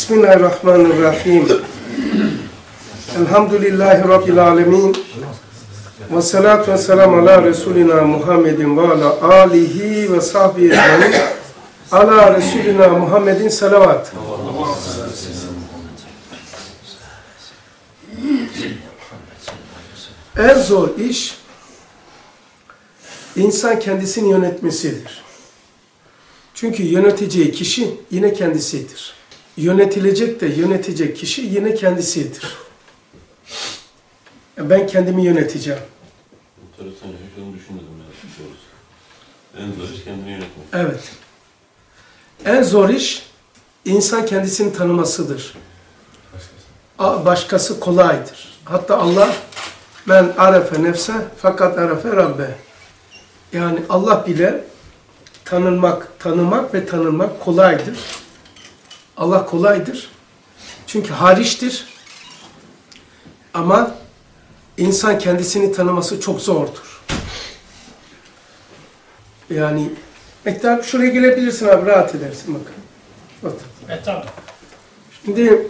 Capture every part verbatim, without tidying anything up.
Bismillahirrahmanirrahim. Elhamdülillahi Rabbil alemin. Ve salatu ve selamu ala Resulina Muhammedin ve ala alihi ve sahbihi ecmaîn. Ala Resulina Muhammedin salavat. En zor iş, insan kendisini yönetmesidir. Çünkü yöneteceği kişi yine kendisidir. Yönetilecek de yönetecek kişi yine kendisidir. Ben kendimi yöneteceğim. Enteresan, hiç onu düşünmedim ben doğrusu. En zor iş kendini yönetmek. Evet. En zor iş, insan kendisini tanımasıdır. Başkası kolaydır. Hatta Allah, men arefe nefse fakat arefe Rabbe. Yani Allah bile tanınmak, tanımak ve tanınmak kolaydır. Allah kolaydır. Çünkü hariçtir. Ama insan kendisini tanıması çok zordur. Yani Mektar şuraya gelebilirsin abi, rahat edersin bakın. Otur. Evet, tamam. Şimdi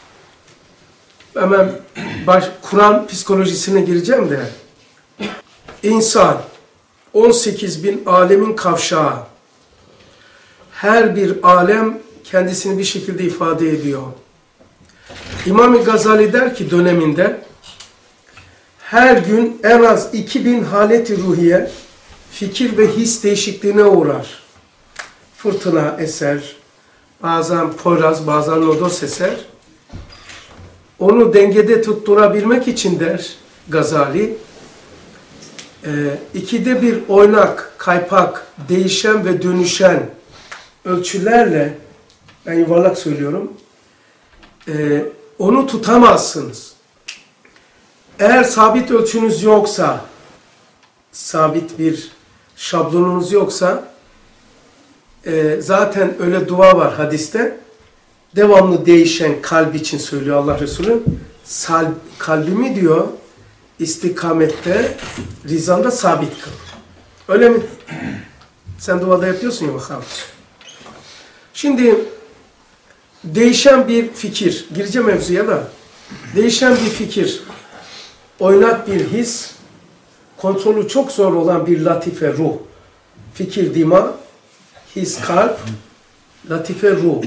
hemen baş, Kur'an psikolojisine gireceğim de. İnsan on sekiz bin alemin kavşağı. Her bir alem kendisini bir şekilde ifade ediyor. İmam-ı Gazali der ki döneminde, her gün en az iki bin haleti ruhiye, fikir ve his değişikliğine uğrar. Fırtına eser, bazen poyraz, bazen lodos eser. Onu dengede tutturabilmek için der Gazali, e, ikide bir oynak, kaypak, değişen ve dönüşen ölçülerle, ben yuvarlak söylüyorum, e, onu tutamazsınız. Eğer sabit ölçünüz yoksa, sabit bir şablonunuz yoksa, e, zaten öyle dua var hadiste, devamlı değişen kalp için söylüyor Allah Resulü, Sal, kalbimi diyor, istikamette, rizanda sabit kıl. Öyle mi? Sen duada yapıyorsun ya bakalım. Şimdi, değişen bir fikir, gireceğim mevzuya da, değişen bir fikir, oynak bir his, kontrolü çok zor olan bir latife ruh, fikir dima, his kalp, latife ruh.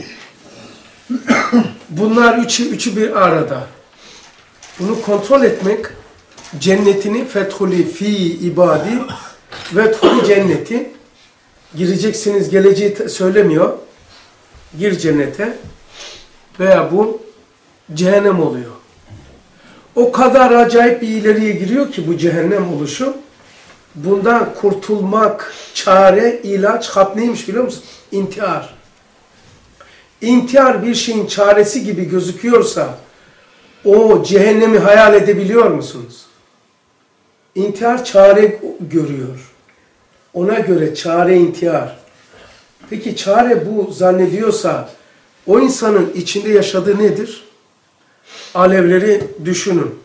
Bunlar üçü, üçü bir arada. Bunu kontrol etmek, cennetini fethuli fi ibadi, vethuli cenneti, gireceksiniz, geleceği söylemiyor, gir cennete veya bu cehennem oluyor. O kadar acayip bir ileriye giriyor ki bu cehennem oluşu, bundan kurtulmak, çare, ilaç, hap neymiş biliyor musun? İntihar. İntihar bir şeyin çaresi gibi gözüküyorsa, o cehennemi hayal edebiliyor musunuz? İntihar çare görüyor. Ona göre çare intihar. Peki çare bu zannediyorsa, o insanın içinde yaşadığı nedir? Alevleri düşünün.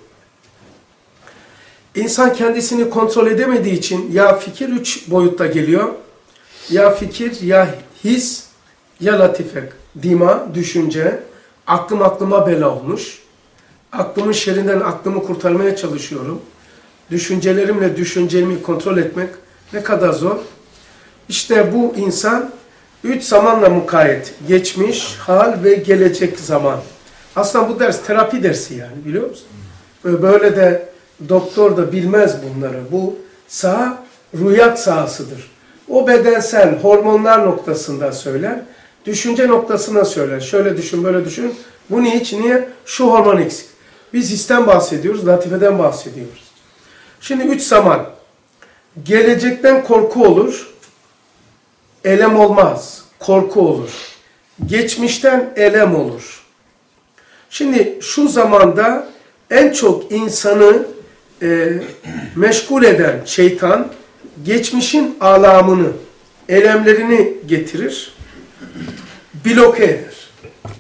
İnsan kendisini kontrol edemediği için ya fikir üç boyutta geliyor, ya fikir, ya his, ya latife, dima, düşünce, aklım aklıma bela olmuş, aklımın şerrinden aklımı kurtarmaya çalışıyorum, düşüncelerimle düşüncemi kontrol etmek ne kadar zor. İşte bu insan üç zamanla mukayyet, geçmiş, hal ve gelecek zaman. Aslında bu ders terapi dersi yani, biliyor musun? Böyle de doktor da bilmez bunları. Bu saha rüyat sahasıdır. O bedensel hormonlar noktasında söyler, düşünce noktasına söyler. Şöyle düşün, böyle düşün. Bu niçin? Niye? Şu hormon eksik. Biz histen bahsediyoruz, latifeden bahsediyoruz. Şimdi üç zaman. Gelecekten korku olur, elem olmaz, korku olur. Geçmişten elem olur. Şimdi şu zamanda en çok insanı e, meşgul eden şeytan, geçmişin alamını, elemlerini getirir, bloke eder.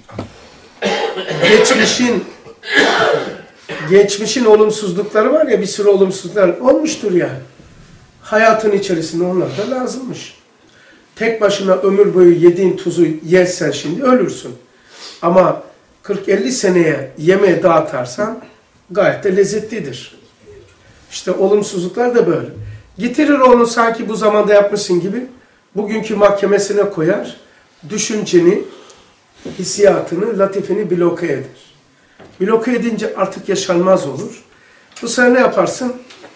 Geçmişin geçmişin olumsuzlukları var ya, bir sürü olumsuzluklar olmuştur yani. Hayatın içerisinde onlar da lazımmış. Tek başına ömür boyu yediğin tuzu yersen şimdi ölürsün. Ama kırk elli seneye yemeğe dağıtarsan gayet de lezzetlidir. İşte olumsuzluklar da böyle. Getirir onu sanki bu zamanda yapmışsın gibi bugünkü mahkemesine koyar, düşünceni, hissiyatını, latifini bloke eder. Bloke edince artık yaşanmaz olur. Bu sefer ne yaparsın?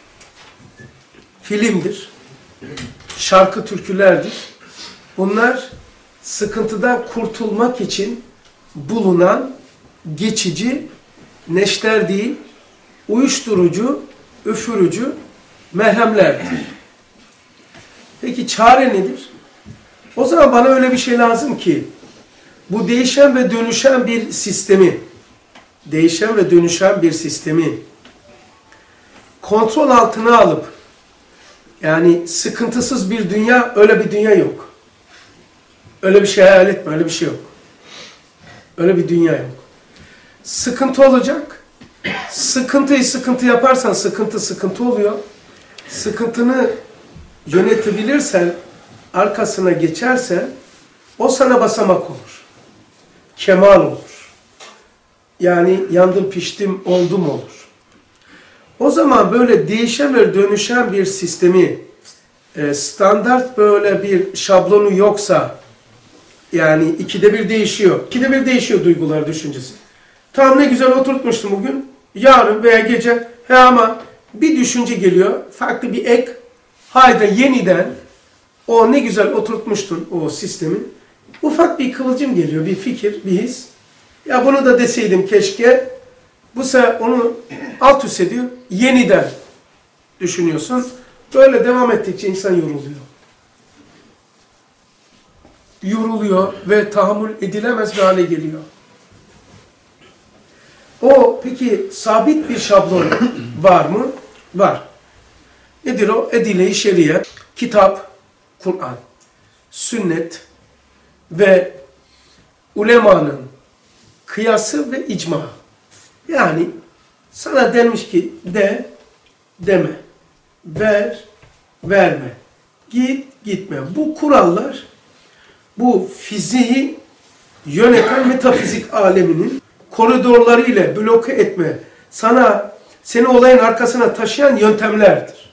Filmdir, şarkı türkülerdir. Bunlar sıkıntıdan kurtulmak için bulunan geçici, neşter değil, uyuşturucu, üfürücü merhemlerdir. Peki çare nedir? O zaman bana öyle bir şey lazım ki bu değişen ve dönüşen bir sistemi, değişen ve dönüşen bir sistemi kontrol altına alıp, yani sıkıntısız bir dünya, öyle bir dünya yok. Öyle bir şey hayal etme, öyle bir şey yok. Öyle bir dünya yok. Sıkıntı olacak. Sıkıntıyı sıkıntı yaparsan sıkıntı sıkıntı oluyor. Sıkıntını yönetebilirsen, arkasına geçersen o sana basamak olur. Kemal olur. Yani yandım piştim oldum olur. O zaman böyle değişen ve dönüşen bir sistemi, standart böyle bir şablonu yoksa, yani ikide bir değişiyor. İkide bir değişiyor duygular, düşüncesi. Tam ne güzel oturtmuştum bugün. Yarın veya gece he ama bir düşünce geliyor. Farklı bir ek. Haydi yeniden o ne güzel oturtmuştun o sistemi. Ufak bir kıvılcım geliyor. Bir fikir, bir his. Ya bunu da deseydim keşke. Bu sefer onu alt üst ediyor. Yeniden düşünüyorsun. Böyle devam ettikçe insan yoruluyor. Yoruluyor ve tahammül edilemez bir hale geliyor. O peki sabit bir şablon var mı? Var. Nedir o? Edile-i şeriye, kitap, Kur'an, sünnet ve ulemanın kıyası ve icma. Yani sana denmiş ki de, deme, ver, verme, git, gitme. Bu kurallar, bu fiziği yöneten metafizik aleminin koridorları ile bloke etme, sana seni olayın arkasına taşıyan yöntemlerdir.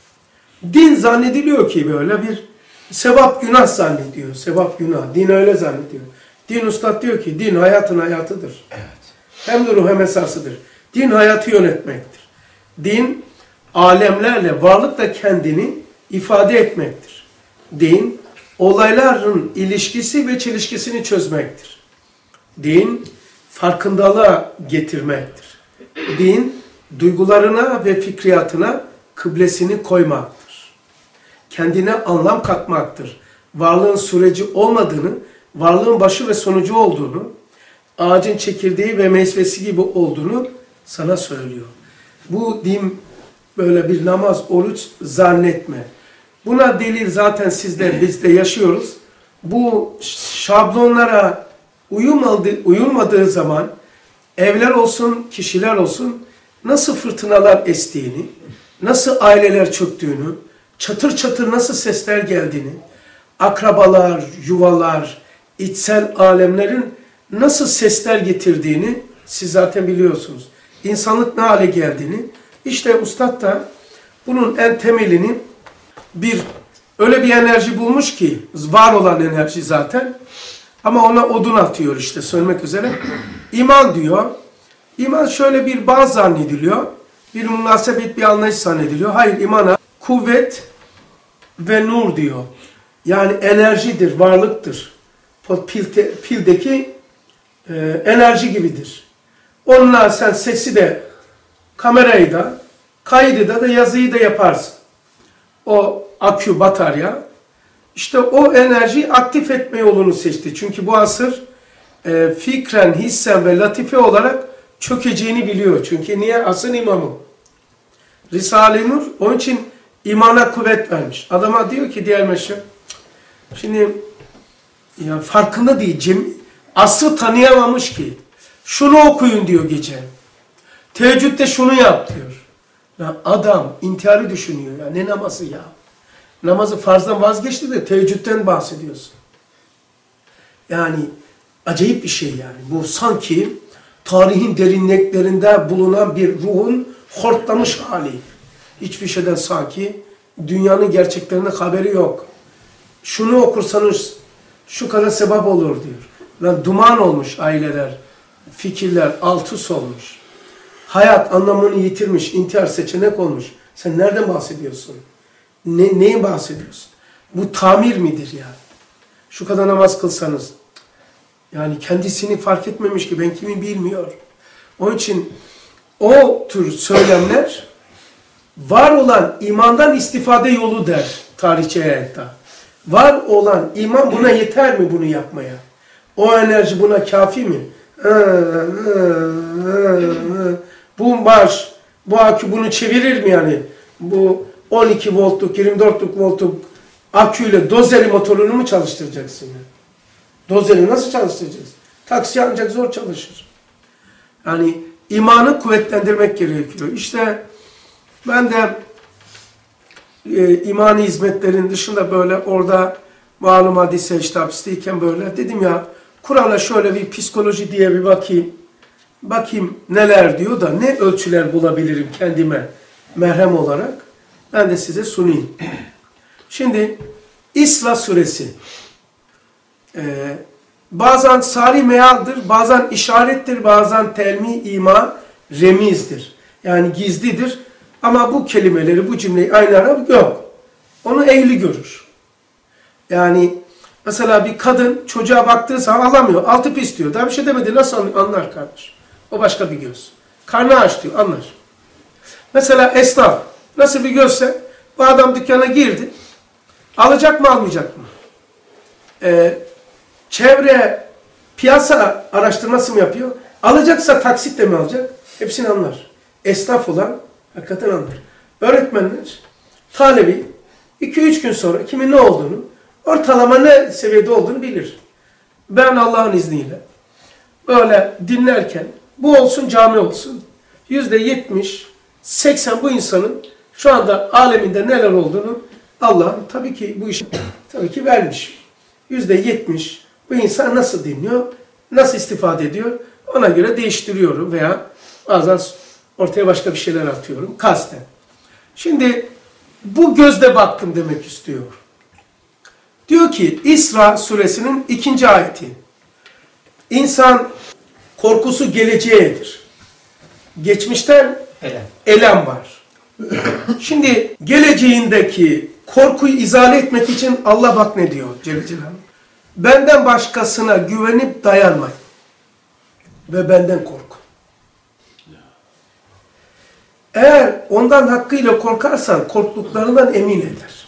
Din zannediliyor ki böyle bir sevap günah zannediyor. Sevap günah. Din öyle zannediyor. Din ustad diyor ki din hayatın hayatıdır. Evet. Hem de ruh hem esasıdır. Din hayatı yönetmektir. Din alemlerle, varlıkla kendini ifade etmektir. Din olayların ilişkisi ve çelişkisini çözmektir. Din farkındalığa getirmektir. Din duygularına ve fikriyatına kıblesini koymaktır. Kendine anlam katmaktır. Varlığın süreci olmadığını, varlığın başı ve sonucu olduğunu, ağacın çekirdeği ve meyvesi gibi olduğunu sana söylüyor. Bu din böyle bir namaz, oruç zannetme. Buna delil zaten sizde, biz de yaşıyoruz. Bu şablonlara uyumadığı, uyulmadığı zaman evler olsun, kişiler olsun nasıl fırtınalar estiğini, nasıl aileler çöktüğünü, çatır çatır nasıl sesler geldiğini, akrabalar, yuvalar, içsel alemlerin nasıl sesler getirdiğini siz zaten biliyorsunuz. İnsanlık ne hale geldiğini. İşte Üstad da bunun en temelini bir öyle bir enerji bulmuş ki, var olan enerji zaten, ama ona odun atıyor işte söylemek üzere. İman diyor. İman şöyle bir bağ zannediliyor. Bir münasebet, bir anlayış zannediliyor. Hayır, imana kuvvet ve nur diyor. Yani enerjidir, varlıktır. Pilde, pildeki e, enerji gibidir. Onunla sen sesi de, kamerayı da, kaydı da, da yazıyı da yaparsın. O akü, batarya, işte o enerjiyi aktif etme yolunu seçti. Çünkü bu asır e, fikren, hissen ve latife olarak çökeceğini biliyor. Çünkü niye? Asıl imamı. Risale-i Nur onun için imana kuvvet vermiş. Adama diyor ki diğer meşhur, şimdi ya farkında değil, cem, asrı tanıyamamış ki. Şunu okuyun diyor gece. Teheccüde şunu yap diyor. Ya adam intiharı düşünüyor ya. Ne namazı ya? Namazı farzdan vazgeçti de teheccüden bahsediyorsun. Yani acayip bir şey yani. Bu sanki tarihin derinliklerinde bulunan bir ruhun hortlamış hali. Hiçbir şeyden sanki dünyanın gerçeklerine haberi yok. Şunu okursanız şu kadar sevap olur diyor. Lan duman olmuş aileler, fikirler alt üst olmuş. Hayat anlamını yitirmiş, intihar seçenek olmuş. Sen nereden bahsediyorsun? Ne, neyin bahsediyorsun? Bu tamir midir ya? Şu kadar namaz kılsanız. Yani kendisini fark etmemiş ki ben kimi bilmiyor. Onun için o tür söylemler var olan imandan istifade yolu der tarihçi hayatta. Var olan iman buna yeter mi bunu yapmaya? O enerji buna kafi mi? Bu marş, bu akü bunu çevirir mi yani? Bu on iki voltluk, yirmi dörtlük voltluk aküyle dozeri motorunu mu çalıştıracaksın yani? Dozeri nasıl çalıştıracağız? Taksi ancak zor çalışır. Yani imanı kuvvetlendirmek gerekiyor. İşte ben de e, imani hizmetlerin dışında böyle orada malum hadise işte hapisteyken böyle dedim ya Kur'an'a şöyle bir psikoloji diye bir bakayım. Bakayım neler diyor da ne ölçüler bulabilirim kendime merhem olarak. Ben de size sunayım. Şimdi İsra suresi. Ee, bazen sari mealdir, bazen işarettir, bazen telmi, ima, remizdir. Yani gizlidir. Ama bu kelimeleri, bu cümleyi aynı Arap yok. Onu ehli görür. Yani mesela bir kadın çocuğa baktığı zaman alamıyor. Altı pis diyor. Daha bir şey demedi. Nasıl anlar kardeş? O başka bir göz. Karnı aç diyor. Anlar. Mesela esnaf. Nasıl bir gözse bu adam dükkana girdi. Alacak mı almayacak mı? Ee, çevre piyasa araştırması mı yapıyor? Alacaksa taksitle mi alacak? Hepsini anlar. Esnaf olan hakikaten anlar. Öğretmenler talebi iki üç gün sonra kimin ne olduğunu, ortalama ne seviyede olduğunu bilir. Ben Allah'ın izniyle böyle dinlerken bu olsun cami olsun yüzde yetmiş seksen bu insanın şu anda aleminde neler olduğunu Allah tabii ki bu işi tabii ki vermiş. Yüzde yetmiş bu insan nasıl dinliyor, nasıl istifade ediyor ona göre değiştiriyorum veya bazen ortaya başka bir şeyler atıyorum kasten. Şimdi bu gözle baktım demek istiyor. Diyor ki İsra suresinin ikinci ayeti. İnsan korkusu geleceğedir. Geçmişten elem, elem var. Şimdi geleceğindeki korkuyu izale etmek için Allah bak ne diyor Celle Celaluhu. Benden başkasına güvenip dayanmayın. Ve benden korkun. Eğer ondan hakkıyla korkarsan korktuklarından emin eder.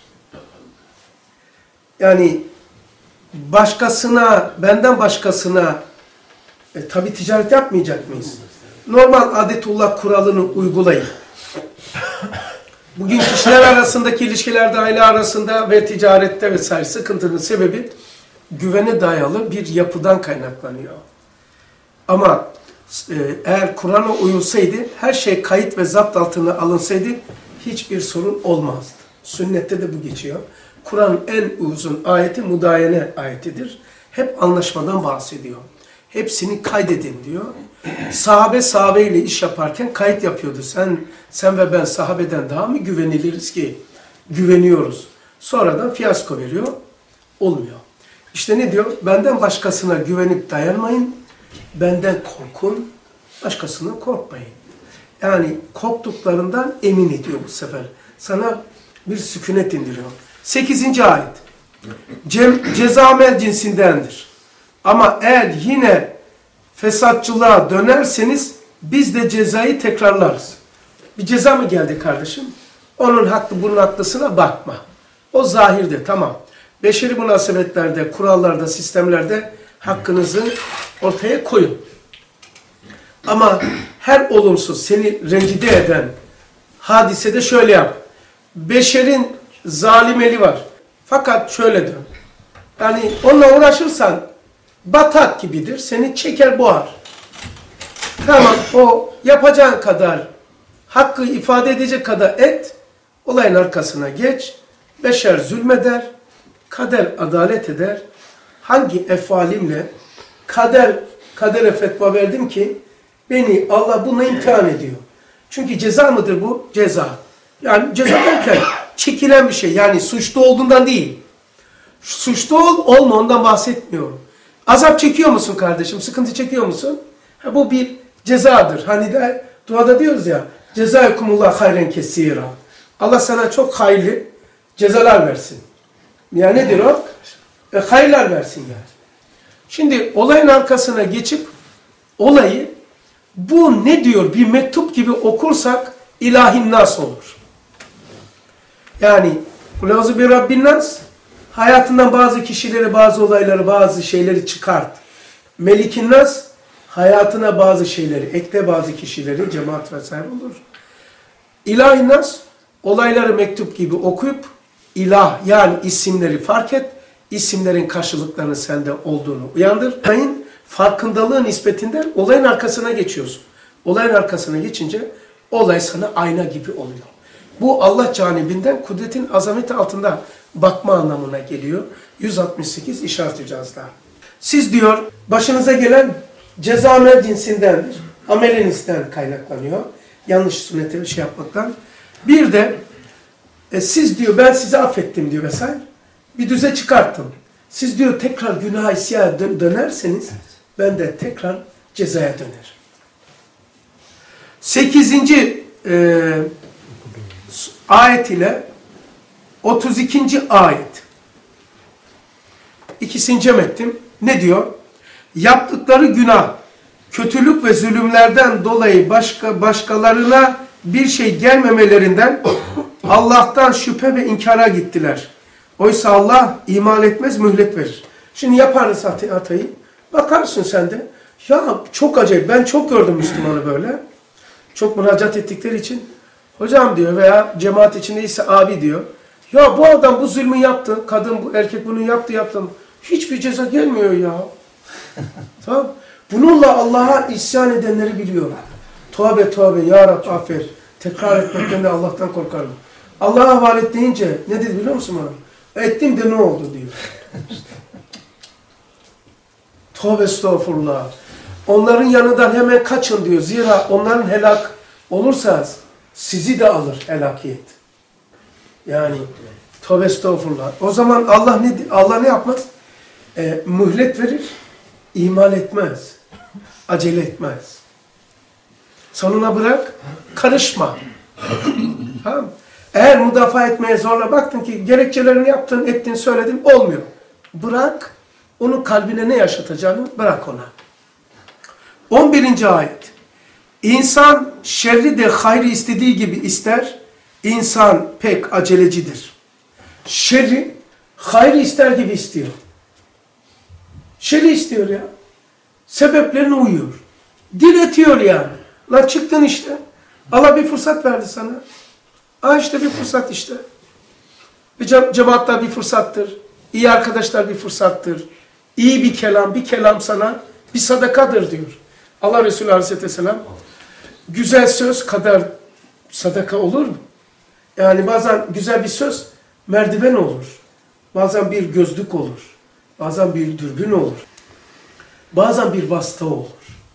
Yani başkasına, benden başkasına e, tabi ticaret yapmayacak mıyız? Normal adetullah kuralını uygulayın. Bugün kişiler arasındaki ilişkilerde, aile arasında ve ticarette vesaire sıkıntının sebebi güvene dayalı bir yapıdan kaynaklanıyor. Ama e, eğer Kur'an'a uyulsaydı, her şey kayıt ve zapt altına alınsaydı hiçbir sorun olmazdı. Sünnette de bu geçiyor. Kur'an'ın en uzun ayeti mudayene ayetidir. Hep anlaşmadan bahsediyor. Hepsini kaydedin diyor. Sahabe sahabeyle iş yaparken kayıt yapıyordu. Sen sen ve ben sahabeden daha mı güveniliriz ki? Güveniyoruz. Sonradan fiyasko veriyor. Olmuyor. İşte ne diyor? Benden başkasına güvenip dayanmayın. Benden korkun. Başkasına korkmayın. Yani korktuklarından emin ediyor bu sefer. Sana bir sükunet indiriyor. Sekizinci ayet. Cem, ceza amel cinsindendir. Ama eğer yine fesatçılığa dönerseniz biz de cezayı tekrarlarız. Bir ceza mı geldi kardeşim? Onun haklı bunun haklısına bakma. O zahirde tamam. Beşeri münasebetlerde, kurallarda, sistemlerde hakkınızı ortaya koyun. Ama her olumsuz seni rencide eden hadisede şöyle yap. Beşerin zalim eli var. Fakat şöyle dön. Yani onunla uğraşırsan batak gibidir. Seni çeker boğar. Tamam o yapacağın kadar hakkı ifade edecek kadar et. Olayın arkasına geç. Beşer zulmeder. Kader adalet eder. Hangi efalimle kader kadere fetva verdim ki Beni Allah bununla imtihan ediyor. Çünkü ceza mıdır bu? Ceza. Yani ceza derken çekilen bir şey. Yani suçlu olduğundan değil. Suçlu ol, olma ondan bahsetmiyorum. Azap çekiyor musun kardeşim? Sıkıntı çekiyor musun? Ha, bu bir cezadır. Hani de duada diyoruz ya, cezâkumullah hayren kesîrâ. Allah sana çok hayırlı cezalar versin. Ya nedir o? E, hayırlar versin yani. Şimdi olayın arkasına geçip olayı bu ne diyor bir mektup gibi okursak ilahin nas olur. Yani kulâzu bir Rabbin nas, hayatından bazı kişileri, bazı olayları, bazı şeyleri çıkart. Melikin nas, hayatına bazı şeyleri, ekle bazı kişileri, cemaat vesaire olur. İlahin nas, olayları mektup gibi okuyup, ilah yani isimleri fark et, isimlerin karşılıklarının sende olduğunu uyandır. Olayın farkındalığı nispetinden olayın arkasına geçiyorsun. Olayın arkasına geçince olay sana ayna gibi oluyor. Bu Allah canibinden kudretin azameti altında bakma anlamına geliyor. yüz altmış sekiz işaret-i cazda. Siz diyor başınıza gelen ceza amel cinsindendir. Amelinizden kaynaklanıyor. Yanlış sünnete şey yapmaktan. Bir de e, siz diyor ben sizi affettim diyor vesaire. Bir düze çıkarttım. Siz diyor tekrar günaha isyan dön dönerseniz ben de tekrar cezaya dönerim. Sekizinci e, ayet ile otuz ikinci ayet. İkisini cem ettim. Ne diyor? Yaptıkları günah, kötülük ve zulümlerden dolayı başka başkalarına bir şey gelmemelerinden Allah'tan şüphe ve inkara gittiler. Oysa Allah iman etmez, mühlet verir. Şimdi yaparız hatayı. Bakarsın sen de. Ya çok acayip. Ben çok gördüm Müslümanı böyle. Çok müracaat ettikleri için. Hocam diyor veya cemaat içindeyse abi diyor. Ya bu adam bu zulmü yaptı. Kadın bu erkek bunu yaptı yaptı. Hiçbir ceza gelmiyor ya. Tamam. Bununla Allah'a isyan edenleri biliyorum. Tövbe tövbe ya Rab affet. Tekrar etmekten de Allah'tan korkarım. Allah'a havale et deyince ne dedi biliyor musun bana? Ettim de ne oldu diyor. Tövbe estağfurullah. Onların yanından hemen kaçın diyor. Zira onların helak olursanız sizi de alır helakiyet. Yani tövbe estağfurullah. O zaman Allah ne Allah ne yapmaz? E, mühlet verir. İhmal etmez. Acele etmez. Sonuna bırak. Karışma. Tamam. Eğer müdafaa etmeye zorla baktın ki gerekçelerini yaptın, ettin, söyledin olmuyor. Bırak. Onun kalbine ne yaşatacağını bırak ona. on birinci ayet. İnsan şerri de hayrı istediği gibi ister. İnsan pek acelecidir. Şerri hayrı ister gibi istiyor. Şerri istiyor ya. Sebeplerine uyuyor. Diretiyor yani. La çıktın işte. Allah bir fırsat verdi sana. Aa işte bir fırsat işte. Ce cemaatler bir fırsattır. İyi arkadaşlar bir fırsattır. İyi bir kelam, bir kelam sana bir sadakadır diyor. Allah Resulü Aleyhisselatü Vesselam. Güzel söz kadar sadaka olur mu? Yani bazen güzel bir söz merdiven olur. Bazen bir gözlük olur. Bazen bir dürbün olur. Bazen bir vasıta olur.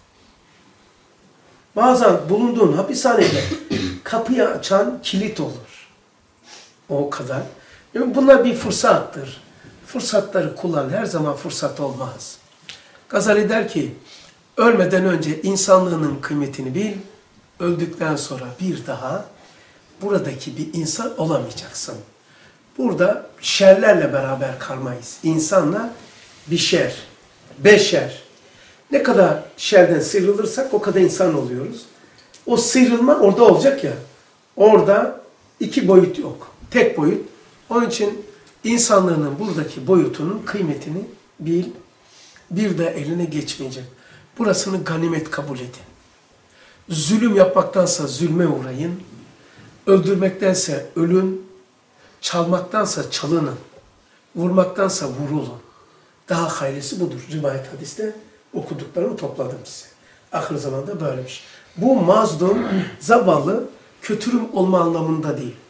Bazen bulunduğun hapishanede kapıyı açan kilit olur. O kadar. Yani bunlar bir fırsattır. Fırsatları kullan. Her zaman fırsat olmaz. Gazali der ki, ölmeden önce insanlığının kıymetini bil, öldükten sonra bir daha buradaki bir insan olamayacaksın. Burada şerlerle beraber kalmayız. İnsanla bir şer, beşer. Ne kadar şerden sıyrılırsak o kadar insan oluyoruz. O sıyrılma orada olacak ya. Orada iki boyut yok. Tek boyut. Onun için insanlığının buradaki boyutunun kıymetini bil. Bir de eline geçmeyecek. Burasını ganimet kabul edin. Zulüm yapmaktansa zulme uğrayın. Öldürmektense ölün. Çalmaktansa çalının. Vurmaktansa vurulun. Daha hayırlısı budur. Rivayet hadiste okuduklarımı topladım size. Ahir zamanda böylemiş. Bu mazlum, zavallı, kötürüm olma anlamında değil.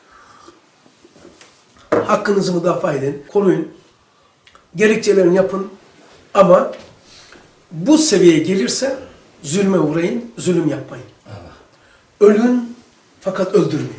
Hakkınızı müdafaa edin, koruyun. Gerekçelerini yapın. Ama bu seviyeye gelirse Zulme uğrayın, zulüm yapmayın. Ölün fakat öldürmeyin.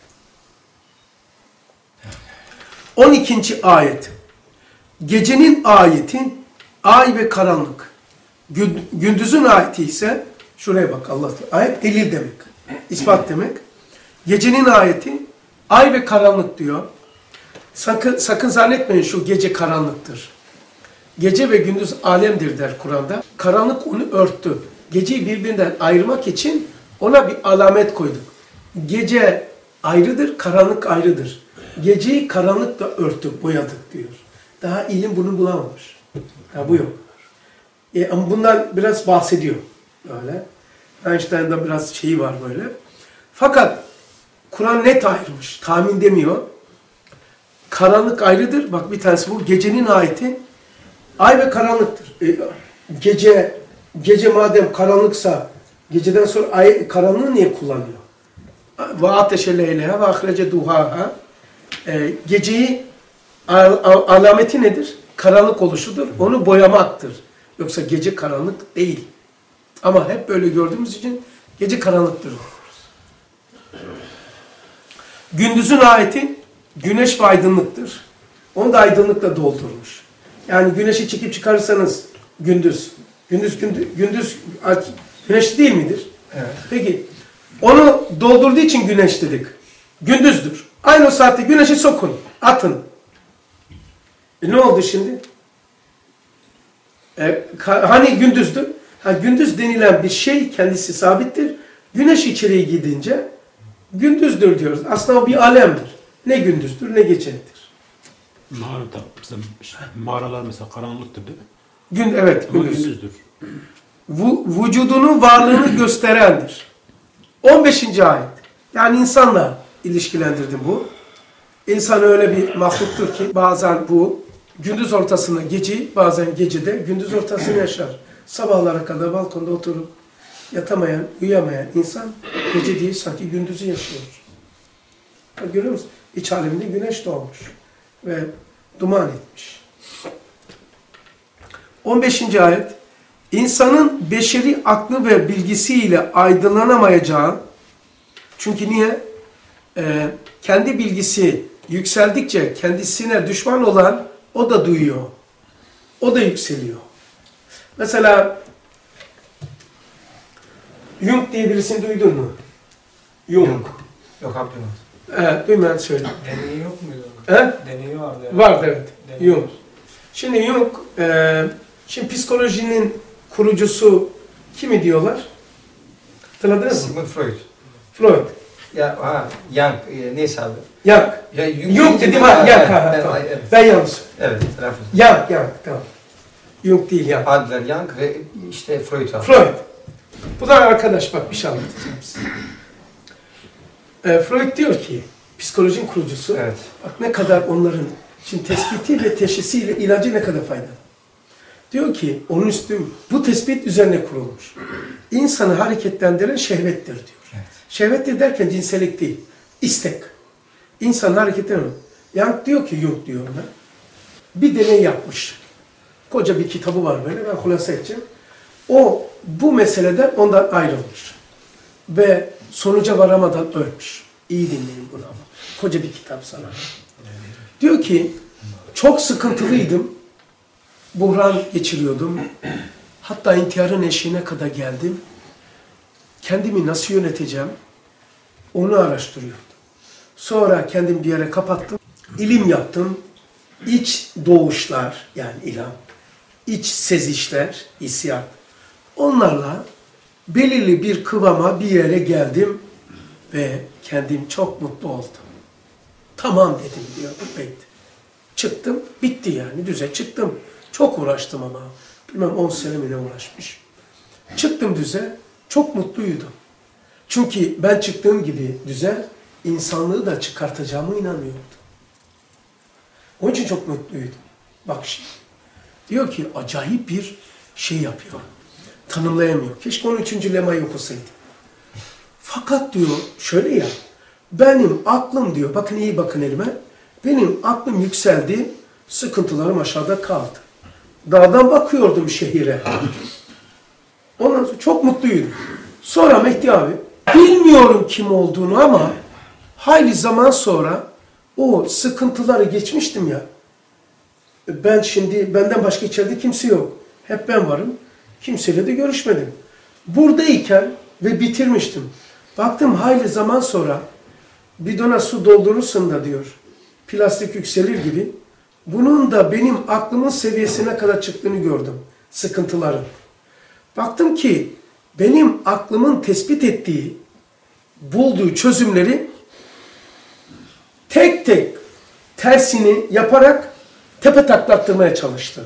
on ikinci ayet. Gecenin ayeti ay ve karanlık. Gündüzün ayeti ise şuraya bak Allah. Ayet delil demek. İspat demek. Gecenin ayeti ay ve karanlık diyor. Sakın, sakın zannetmeyin şu gece karanlıktır. Gece ve gündüz alemdir der Kur'an'da. Karanlık onu örttü. Geceyi birbirinden ayırmak için ona bir alamet koyduk. Gece ayrıdır, karanlık ayrıdır. Geceyi karanlıkla örttük, boyadık diyor. Daha ilim bunu bulamamış. Daha bu yok. E, ama bundan biraz bahsediyor. Böyle. Einstein'da biraz şeyi var böyle. Fakat Kur'an net ayırmış. Tahmin demiyor. Karanlık ayrıdır. Bak bir tanesi bu. Gecenin ayeti. Ay ve karanlıktır. E, gece gece madem karanlıksa geceden sonra ay karanlığı niye kullanıyor? Ve ateşe leyleha ve ahrece duhaha. E, geceyi al, al, alameti nedir? Karanlık oluşudur. Onu boyamaktır. Yoksa gece karanlık değil. Ama hep böyle gördüğümüz için gece karanlıktır. Gündüzün ayeti güneş ve aydınlıktır. Onu da aydınlıkla doldurmuş. Yani güneşi çekip çıkarırsanız gündüz. Gündüz gündüz, gündüz güneş değil midir? Evet. Peki onu doldurduğu için güneş dedik. Gündüzdür. Aynı o saatte güneşi sokun, atın. E ne oldu şimdi? E, hani gündüzdü? Ha, gündüz denilen bir şey kendisi sabittir. Güneş içeriye gidince gündüzdür diyoruz. Aslında o bir alemdir. Ne gündüzdür ne gecedir. Mağarada, mesela mağaralar mesela karanlıktır değil mi? Gün, evet Ama gündüz. gündüzdür. V vücudunun varlığını gösterendir. on beşinci ayet. Yani insanla ilişkilendirdim bu. İnsan öyle bir mahluktur ki bazen bu gündüz ortasında geceyi, bazen gecede gündüz ortasını yaşar. Sabahlara kadar balkonda oturup yatamayan, uyuyamayan insan gece değil sanki gündüzü yaşıyor. Bak, görüyor musun? İç aleminde güneş doğmuş ve duman etmiş. on beşinci ayet. İnsanın beşeri aklı ve bilgisiyle aydınlanamayacağı, çünkü niye? Ee, kendi bilgisi yükseldikçe kendisine düşman olan o da duyuyor. O da yükseliyor. Mesela Jung diye birisini duydun mu? Jung. Yok. Yok yapmıyorum. Evet, duymayan söyle. Deneyi yok muydu? He? Deneyi vardı. Yani. Vardı evet. Deneyi. Jung. Şimdi Jung, e, şimdi psikolojinin kurucusu kimi diyorlar? Hatırladınız mı? Sigmund Freud. Freud. Ya ha, Young, e, neyse abi. Young. Ya, Jung dedim ha, Young. Evet, Ha, ha, ben, tamam. evet. Ben yanlış. Evet, telaffuz. Young, Young, tamam. Jung değil Young. Adler Young ve işte Freud abi. Freud. Bu da arkadaş, bak bir şey anlatacağım size. E, Freud diyor ki, psikolojinin kurucusu, Evet. bak ne kadar onların, şimdi tespiti ve teşhisiyle ilacı ne kadar faydalı. Diyor ki, onun üstü, bu tespit üzerine kurulmuş. İnsanı hareketlendiren şehvettir diyor. Evet. Şehvettir derken cinsellik değil, istek. İnsanı hareketlendiren. Young diyor ki, Jung diyor ona, bir deney yapmış. Koca bir kitabı var böyle, ben hulasa edeceğim. O bu meseleden ondan ayrılmış. Ve sonuca varamadan ölmüş. İyi dinleyin bunu ama. Koca bir kitap sana. Diyor ki, çok sıkıntılıydım. Buhran geçiriyordum. Hatta intiharın eşiğine kadar geldim. Kendimi nasıl yöneteceğim? Onu araştırıyordum. Sonra kendimi bir yere kapattım. İlim yaptım. İç doğuşlar, yani ilham. İç sezişler, hissiyat. Onlarla belirli bir kıvama, bir yere geldim ve kendim çok mutlu oldum. Tamam dedim diyor bu beyt. Çıktım, bitti yani, düze çıktım. Çok uğraştım ama, bilmem on sene mi ne uğraşmış. Çıktım düze, çok mutluydum. Çünkü ben çıktığım gibi düze, insanlığı da çıkartacağımı inanıyordum. Onun için çok mutluydum. Bak şimdi, diyor ki acayip bir şey yapıyor. Tanımlayamıyor. Keşke onun üçüncü lemayı okusaydı. Fakat diyor, şöyle ya, benim aklım diyor, bakın iyi bakın elime, benim aklım yükseldi, sıkıntılarım aşağıda kaldı. Dağdan bakıyordum şehire. Ondan sonra çok mutluyum. Sonra Mehdi abi, bilmiyorum kim olduğunu ama hayli zaman sonra o sıkıntıları geçmiştim ya. Ben şimdi, benden başka içeride kimse yok. Hep ben varım. Kimseyle de görüşmedim. Buradayken ve bitirmiştim. Baktım hayli zaman sonra bidona su doldurursun da diyor. Plastik yükselir gibi. Bunun da benim aklımın seviyesine kadar çıktığını gördüm. Sıkıntıların. Baktım ki benim aklımın tespit ettiği, bulduğu çözümleri tek tek tersini yaparak tepe taklattırmaya çalıştı.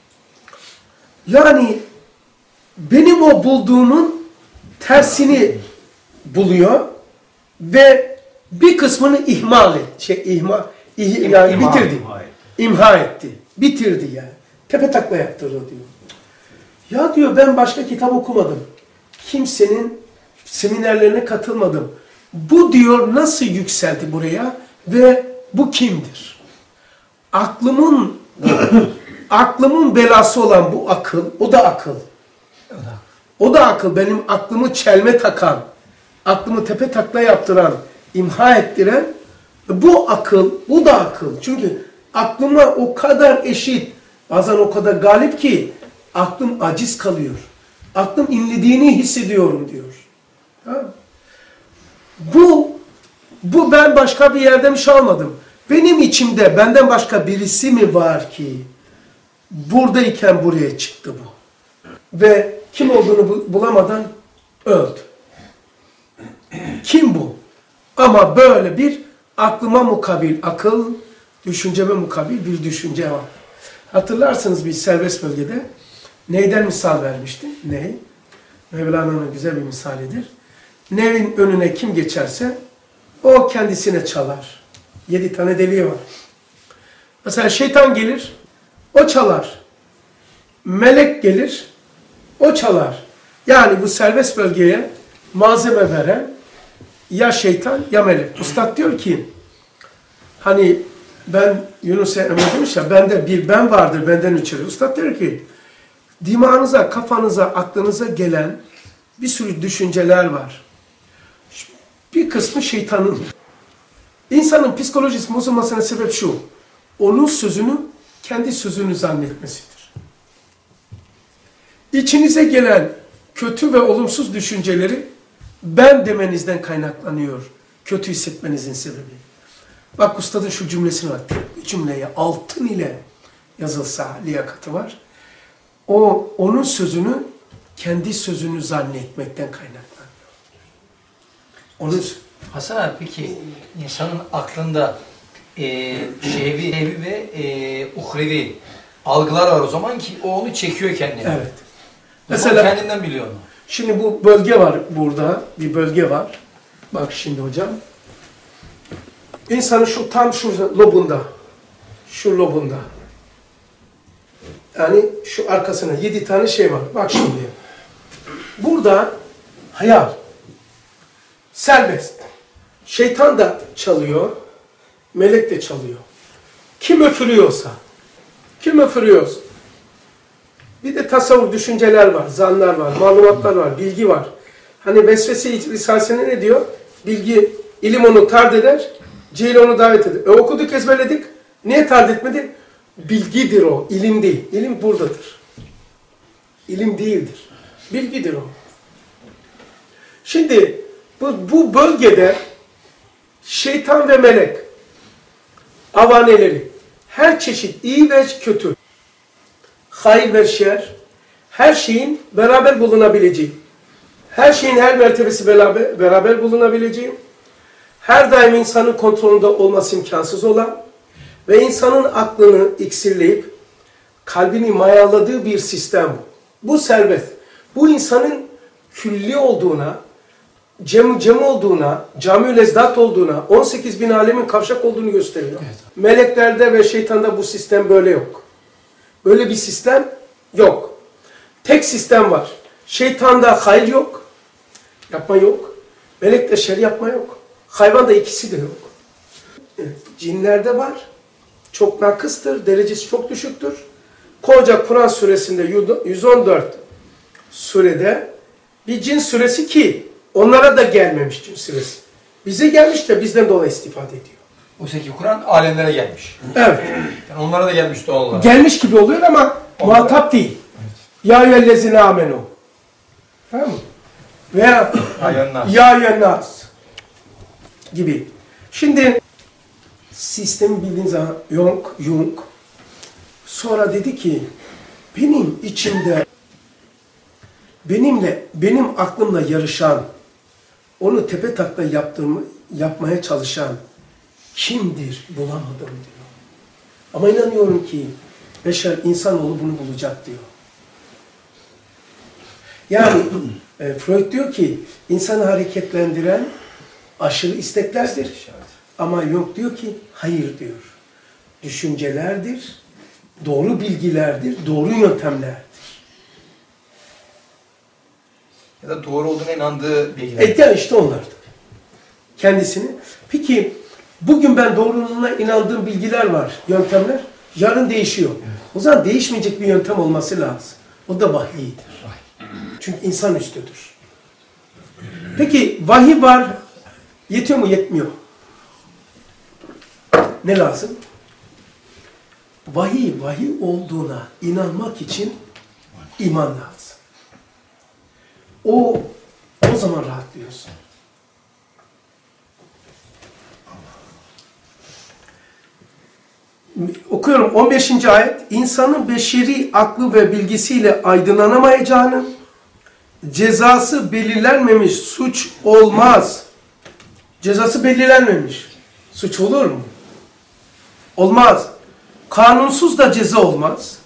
Yani benim o bulduğumun tersini buluyor ve bir kısmını ihmal et, şey ihma, ih, yani İmha, bitirdi, imha etti. imha etti, bitirdi yani, tepe takla yaptırdı diyor. Ya diyor ben başka kitap okumadım, kimsenin seminerlerine katılmadım. Bu diyor nasıl yükseldi buraya ve bu kimdir? Aklımın aklımın belası olan bu akıl, o da akıl. O da akıl, benim aklımı çelme takan, aklımı tepe takla yaptıran, imha ettiren bu akıl, bu da akıl. Çünkü aklıma o kadar eşit, bazen o kadar galip ki aklım aciz kalıyor. Aklım inlediğini hissediyorum diyor. Ha? Bu, bu ben başka bir yerden bir şey almadım. Benim içimde benden başka birisi mi var ki buradayken buraya çıktı bu. Ve kim olduğunu bulamadan öldü. Kim bu? Ama böyle bir aklıma mukabil akıl, düşünceme mukabil bir düşünce var. Hatırlarsınız bir serbest bölgede neyden misal vermiştim? Ney? Mevlana'nın güzel bir misalidir. Nevin önüne kim geçerse o kendisine çalar. Yedi tane deliği var. Mesela şeytan gelir, o çalar. Melek gelir, o çalar. Yani bu serbest bölgeye malzeme veren ya şeytan ya melek. Üstad diyor ki, hani ben Yunus Emre demiş ya, bende bir ben vardır benden içeri. Üstad diyor ki, dimağınıza, kafanıza, aklınıza gelen bir sürü düşünceler var. Bir kısmı şeytanın. İnsanın psikolojisi bozulmasına sebep şu, onun sözünü kendi sözünü zannetmesidir. İçinize gelen kötü ve olumsuz düşünceleri ben demenizden kaynaklanıyor. Kötü hissetmenizin sebebi. Bak ustadın şu cümlesini var. Bir cümleye altın ile yazılsa liyakatı var. O onun sözünü kendi sözünü zannetmekten kaynaklanıyor. Onun Hasan abi peki insanın aklında e, şehvi, şehvi ve e, uhrevi algılar var o zaman ki o onu çekiyor kendine. Evet. Mesela kendinden biliyor onu. Şimdi bu bölge var burada, bir bölge var. Bak şimdi hocam. İnsanın şu tam şu lobunda, şu lobunda. Yani şu arkasına yedi tane şey var. Bak şimdi. Burada hayal, serbest. Şeytan da çalıyor, melek de çalıyor. Kim öfürüyorsa, kim öfürüyorsa. Bir de tasavvuf düşünceler var, zanlar var, malumatlar var, bilgi var. Hani Vesvese-i Risalesi'ne ne diyor? Bilgi, ilim onu tard eder, cehil onu davet eder. E okuduk, ezberledik. Niye tard etmedi? Bilgidir o, ilim değil. İlim buradadır. İlim değildir. Bilgidir o. Şimdi bu, bu bölgede şeytan ve melek, avaneleri, her çeşit iyi ve kötü, hayır ve şer, her şeyin beraber bulunabileceği, her şeyin her mertebesi beraber, beraber bulunabileceği, her daim insanın kontrolünde olması imkansız olan ve insanın aklını iksirleyip kalbini mayaladığı bir sistem bu. Bu serbest. Bu insanın külli olduğuna, cem, cem olduğuna, cami-ül ezdat olduğuna, on sekiz bin alemin kavşak olduğunu gösteriyor. Evet. Meleklerde ve şeytanda bu sistem böyle yok. Böyle bir sistem yok. Tek sistem var. Şeytanda hayır yok, yapma yok. Melekte şer yapma yok. Hayvanda ikisi de yok. Evet. Cinlerde var. Çok nakıstır, derecesi çok düşüktür. Koca Kur'an suresinde yüz on dört surede bir cin suresi ki onlara da gelmemiş cin suresi. Bize gelmiş de bizden dolayı istifade ediyor. Oysa ki Kur'an alemlere gelmiş. Evet. Yani onlara da gelmiş doğal olarak. Gelmiş gibi oluyor ama Onlara- muhatap değil. Ya eyyühellezine amenu. Tamam mı? Veya Ayağınlar. ya eyyühennas gibi. Şimdi sistemi bildiğiniz zaman Jung, Jung sonra dedi ki benim içimde benimle, benim aklımla yarışan, onu tepe taklak yaptığımı, yapmaya çalışan kimdir bulamadım diyor. Ama inanıyorum ki beşer insanoğlu bunu bulacak diyor. Yani e, Freud diyor ki insanı hareketlendiren aşırı isteklerdir. Ama Jung diyor ki hayır diyor. Düşüncelerdir, doğru bilgilerdir, doğru yöntemlerdir. Ya da doğru olduğuna inandığı bilgiler. Etken işte onlar. Kendisini. Peki bugün ben doğruluğuna inandığım bilgiler var, yöntemler. Yarın değişiyor. O zaman değişmeyecek bir yöntem olması lazım. O da vahiydir. Çünkü insan üstüdür. Peki vahiy var. Yetiyor mu? Yetmiyor. Ne lazım? Vahiy, vahiy olduğuna inanmak için iman lazım. O, o zaman rahatlıyorsun. Okuyorum on beşinci ayet. İnsanın beşeri aklı ve bilgisiyle aydınlanamayacağını, cezası belirlenmemiş suç olmaz. Cezası belirlenmemiş. Suç olur mu? Olmaz. Kanunsuz da ceza olmaz.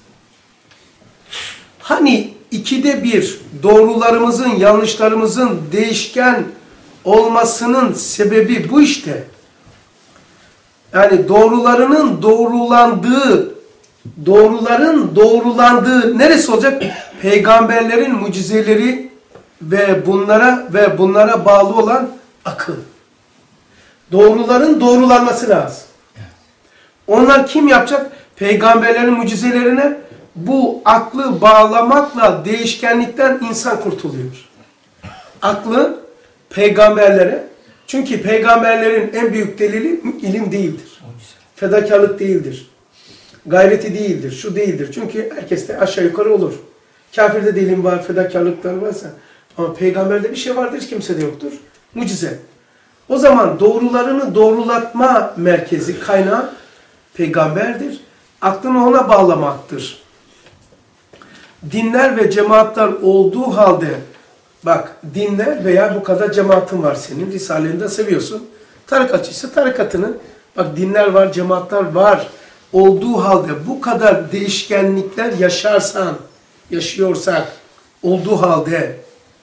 Hani ikide bir doğrularımızın, yanlışlarımızın değişken olmasının sebebi bu işte. Yani doğrularının doğrulandığı, doğruların doğrulandığı neresi olacak? Peygamberlerin mucizeleri ve bunlara ve bunlara bağlı olan akıl. Doğruların doğrulanması lazım. Onlar kim yapacak? Peygamberlerin mucizelerine bu aklı bağlamakla değişkenlikten insan kurtuluyor. Aklı peygamberlere, çünkü peygamberlerin en büyük delili ilim değildir. Fedakarlık değildir. Gayreti değildir. Şu değildir. Çünkü herkeste aşağı yukarı olur. Kafirde de ilim var, fedakarlıkları varsa. Ama peygamberde bir şey vardır, hiç kimsede yoktur. Mucize. O zaman doğrularını doğrulatma merkezi, kaynağı peygamberdir. Aklını ona bağlamaktır. Dinler ve cemaatler olduğu halde, bak dinler veya bu kadar cemaatin var senin, Risaleni de seviyorsun. Tarikatçıysa tarikatını, bak dinler var, cemaatler var olduğu halde bu kadar değişkenlikler yaşarsan, yaşıyorsak, olduğu halde,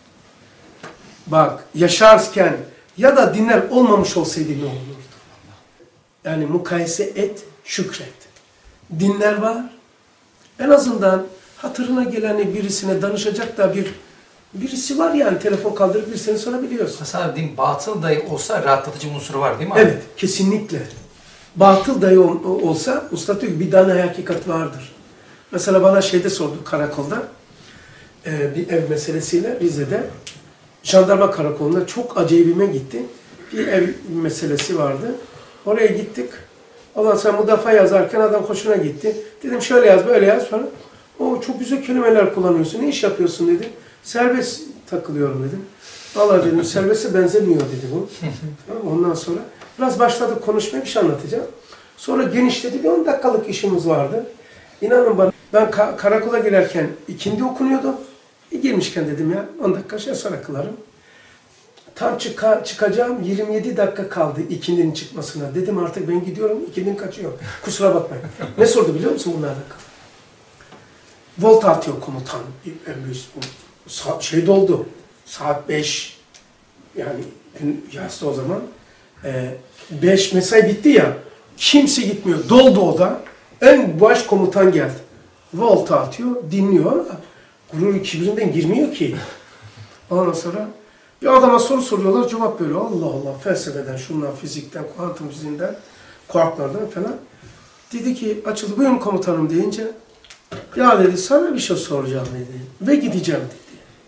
bak yaşarken ya da dinler olmamış olsaydı ne olurdu? Yani mukayese et, şükret. Dinler var. En azından hatırına geleni birisine danışacak da bir birisi var yani telefon kaldırıp birisini sorabiliyorsun. Mesela din batıl dahi olsa rahatlatıcı unsuru var değil mi abi? Evet, kesinlikle. Batıl dahi ol, olsa usta diyor ki bir tane hakikat vardır. Mesela bana şeyde sordu karakolda e, bir ev meselesiyle Rize'de jandarma karakolunda çok acayibime gitti. Bir ev meselesi vardı. Oraya gittik. Ondan sonra müdafaa yazarken adam hoşuna gitti. Dedim şöyle yaz, böyle yaz falan. O çok güzel kelimeler kullanıyorsun. Ne iş yapıyorsun dedi. Serbest takılıyorum dedim. Vallahi dedim serbeste benzemiyor dedi bu. Tamam, ondan sonra biraz başladık konuşmaya, bir şey anlatacağım. Sonra genişledi. Bir on dakikalık işimiz vardı. İnanın bana ben ka- karakola girerken ikindi okunuyordu. E, girmişken dedim ya on dakika şey sonra kılarım. Tam çıka- çıkacağım yirmi yedi dakika kaldı ikindinin çıkmasına. Dedim artık ben gidiyorum, ikindin kaçıyor. Kusura bakmayın. Ne sordu biliyor musun bunlarla? Volta atıyor komutan. En büyük saat şey doldu. Saat beş. Yani gün yazdı o zaman. Ee, beş mesai bitti ya. Kimse gitmiyor. Doldu oda. En baş komutan geldi. Volta atıyor, dinliyor ama gurur kibirinden girmiyor ki. Ondan sonra bir adama soru soruyorlar, cevap veriyor. Allah Allah, felsefeden, şundan, fizikten, kuantum fiziğinden, kuarklardan falan. Dedi ki, açıldı, buyurun komutanım deyince, ya dedi, sana bir şey soracağım dedi ve gideceğim dedi.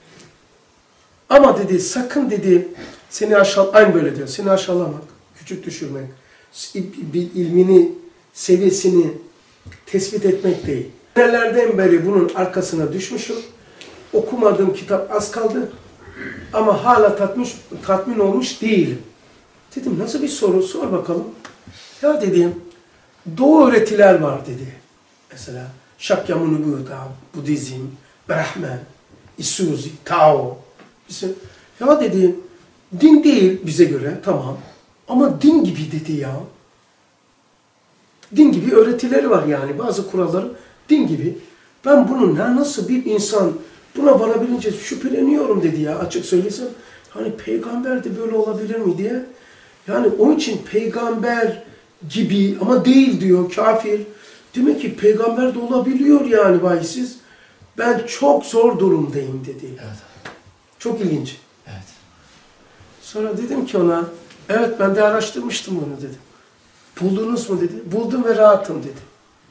Ama dedi sakın dedi seni aşağı, aynı böyle diyor, seni aşağılamak, küçük düşürmek, bir ilmini, seviyesini tespit etmek değil. Senelerden beri bunun arkasına düşmüşüm. Okumadığım kitap az kaldı. Ama hala tatmin, tatmin olmuş değilim. Dedim nasıl bir soru? Sor bakalım. Ya dedim Doğu öğretiler var dedi. Mesela Shakyamuni Buddha, Budizm, Brahman, Isuzi, Tao. Ya dedi din değil bize göre tamam. Ama din gibi dedi ya. Din gibi öğretileri var yani. Bazı kuralları din gibi. Ben bunun nasıl bir insan buna varabilince şüpheleniyorum dedi ya açık söylesem. Hani peygamber de böyle olabilir mi diye. Yani onun için peygamber gibi ama değil diyor kafir. Demek ki peygamber de olabiliyor yani baysiz. Ben çok zor durumdayım dedi. Evet. Çok ilginç. Evet. Sonra dedim ki ona, evet ben de araştırmıştım bunu dedim. Buldunuz mu dedi. Buldum ve rahatım dedi.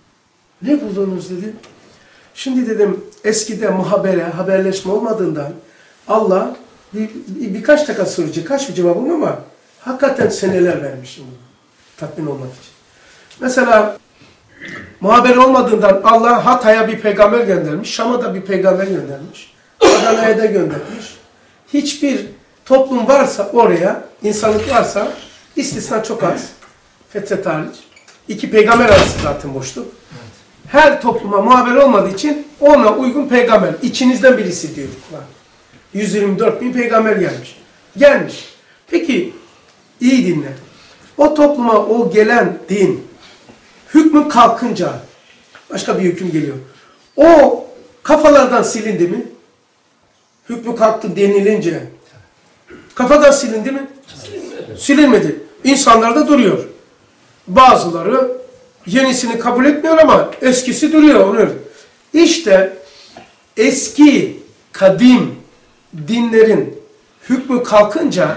Ne buldunuz dedi. Şimdi dedim eskide muhabere, haberleşme olmadığından Allah bir, bir, birkaç dakika sürecek, kaç bir cevabım ama hakikaten seneler vermişim bunu. Tatmin olmak için. Mesela muhabere olmadığından Allah Hatay'a bir peygamber göndermiş, Şam'a da bir peygamber göndermiş, Adana'ya da göndermiş. Hiçbir toplum varsa oraya, insanlık varsa istisna çok az. Fetret hariç. İki peygamber arası zaten boşluk. Her topluma muhabere olmadığı için ona uygun peygamber. İçinizden birisi diyor Kur'an. yüz yirmi dört bin peygamber gelmiş. Gelmiş. Peki iyi dinle. O topluma o gelen din hükmü kalkınca başka bir hüküm geliyor. O kafalardan silindi mi? Hükmü kalktı denilince kafadan silindi mi? Silinmedi. Silinmedi. İnsanlarda duruyor. Bazıları yenisini kabul etmiyor ama eskisi duruyor. Onu. İşte eski, kadim dinlerin hükmü kalkınca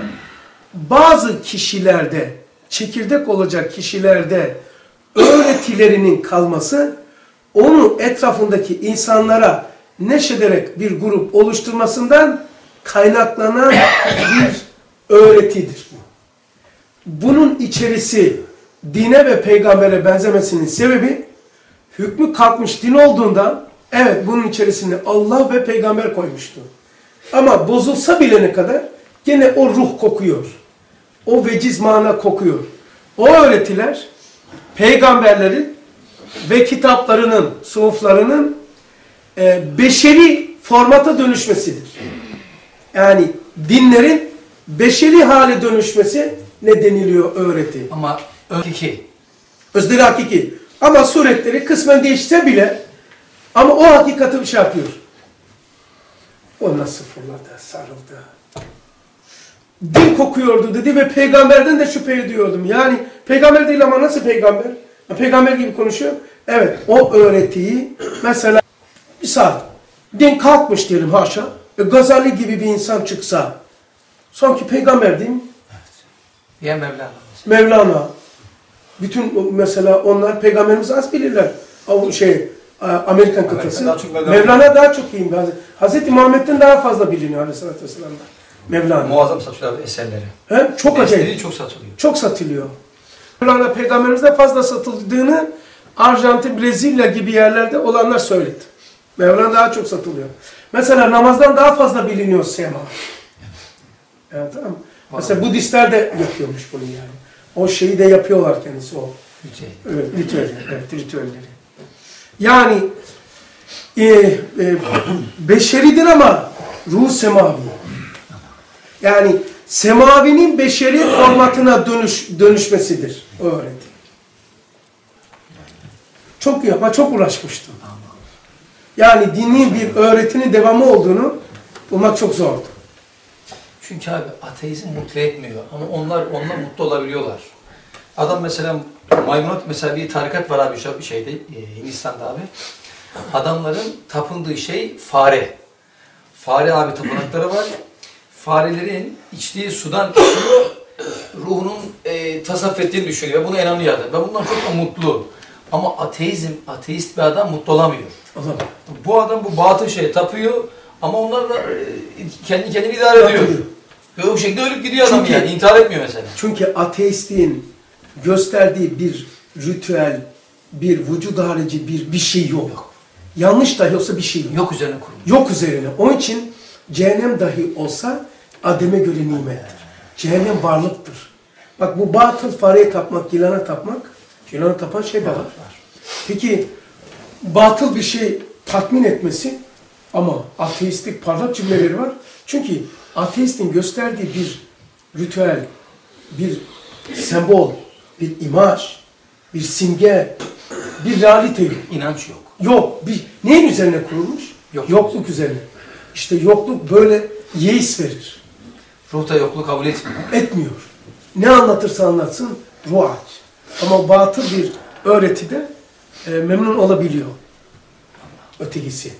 bazı kişilerde, çekirdek olacak kişilerde öğretilerinin kalması, onu etrafındaki insanlara neşederek bir grup oluşturmasından kaynaklanan bir öğretidir. Bunun içerisi dine ve peygambere benzemesinin sebebi hükmü kalkmış din olduğunda evet bunun içerisine Allah ve peygamber koymuştu. Ama bozulsa bile ne kadar gene o ruh kokuyor. O veciz mana kokuyor. O öğretiler peygamberlerin ve kitaplarının, suhuflarının e, beşeri formata dönüşmesidir. Yani dinlerin beşeri hale dönüşmesi ne deniliyor öğreti? Ama hakiki. Özleri hakiki. Ama suretleri kısmen değişse bile ama o hakikati bir şey yapıyor. Ona sıfırladı, sarıldı. Din kokuyordu dedi ve peygamberden de şüphe ediyordum. Yani peygamber değil ama nasıl peygamber? Peygamber gibi konuşuyor. Evet o öğretiyi mesela bir saat din kalkmış diyelim haşa. E, Gazali gibi bir insan çıksa sanki peygamber değil mi? Evet. Ya Mevlana. Mevlana. Bütün mesela onlar peygamberimizi az bilirler. O şey Amerikan kıtası. Daha çok Mevlana. Mevlana daha çok iyi. Hazreti Muhammed'den daha fazla biliniyor Aleyhisselatü Vesselam'da. Mevlana. Muazzam satılıyor eserleri. He? Çok acayip. Çok satılıyor. Çok satılıyor. Mevlana peygamberimizden fazla satıldığını Arjantin, Brezilya gibi yerlerde olanlar söyledi. Mevlana daha çok satılıyor. Mesela namazdan daha fazla biliniyor sema. Evet, tamam. Mesela Budistler de yapıyormuş bunu yani. O şeyi de yapıyorlar kendisi o. Ritüel. Evet, ritüelleri. Evet, ritüelleri. Yani e, e, beşeridir ama ruh semavi. Yani semavinin beşeri formatına dönüş, dönüşmesidir o öğreti. Çok iyi ama çok uğraşmıştım. Yani dini bir öğretinin devamı olduğunu bulmak çok zordu. Çünkü abi ateizm mutlu etmiyor ama onlar onunla mutlu olabiliyorlar. Adam mesela maymunat mesela bir tarikat var abi bir şeyde Hindistan'da abi. Adamların tapındığı şey fare. Fare abi tapınakları var. Farelerin içtiği sudan içiyor, ruhunun e, tasavvuf ettiğini düşünüyor. Buna inanıyor adam. Ben bundan çok mutlu. Ama ateizm, ateist bir adam mutlu olamıyor. O zaman. Bu adam bu batıl şeye tapıyor Ama onlar da e, kendi kendini idare ediyor. Yapıyor. Ve o şekilde ölüp gidiyor adam Çünkü- yani. İntihar etmiyor mesela. Çünkü ateistliğin gösterdiği bir ritüel, bir vücud harici bir bir şey yok. Yok. Yanlış dahi olsa bir şey yok. Yok üzerine kurulmuş. Yok üzerine. Onun için cehennem dahi olsa Adem'e göre nimettir. Cehennem varlıktır. Bak bu batıl fareye tapmak, yılana tapmak, yılana tapan şey de var. Peki batıl bir şey tatmin etmesi ama ateistik parlak cümleleri var. Çünkü ateistin gösterdiği bir ritüel, bir sembol, bir imaj, bir simge, bir realite yok. İnanç yok. Yok. Bir, neyin üzerine kurulmuş? Yok. Yokluk üzerine. İşte yokluk böyle yeis verir. Ruhta yokluğu kabul etmiyor. Etmiyor. Ne anlatırsa anlatsın ruh aç. Ama batıl bir öğretide e, memnun olabiliyor. Ötekisi.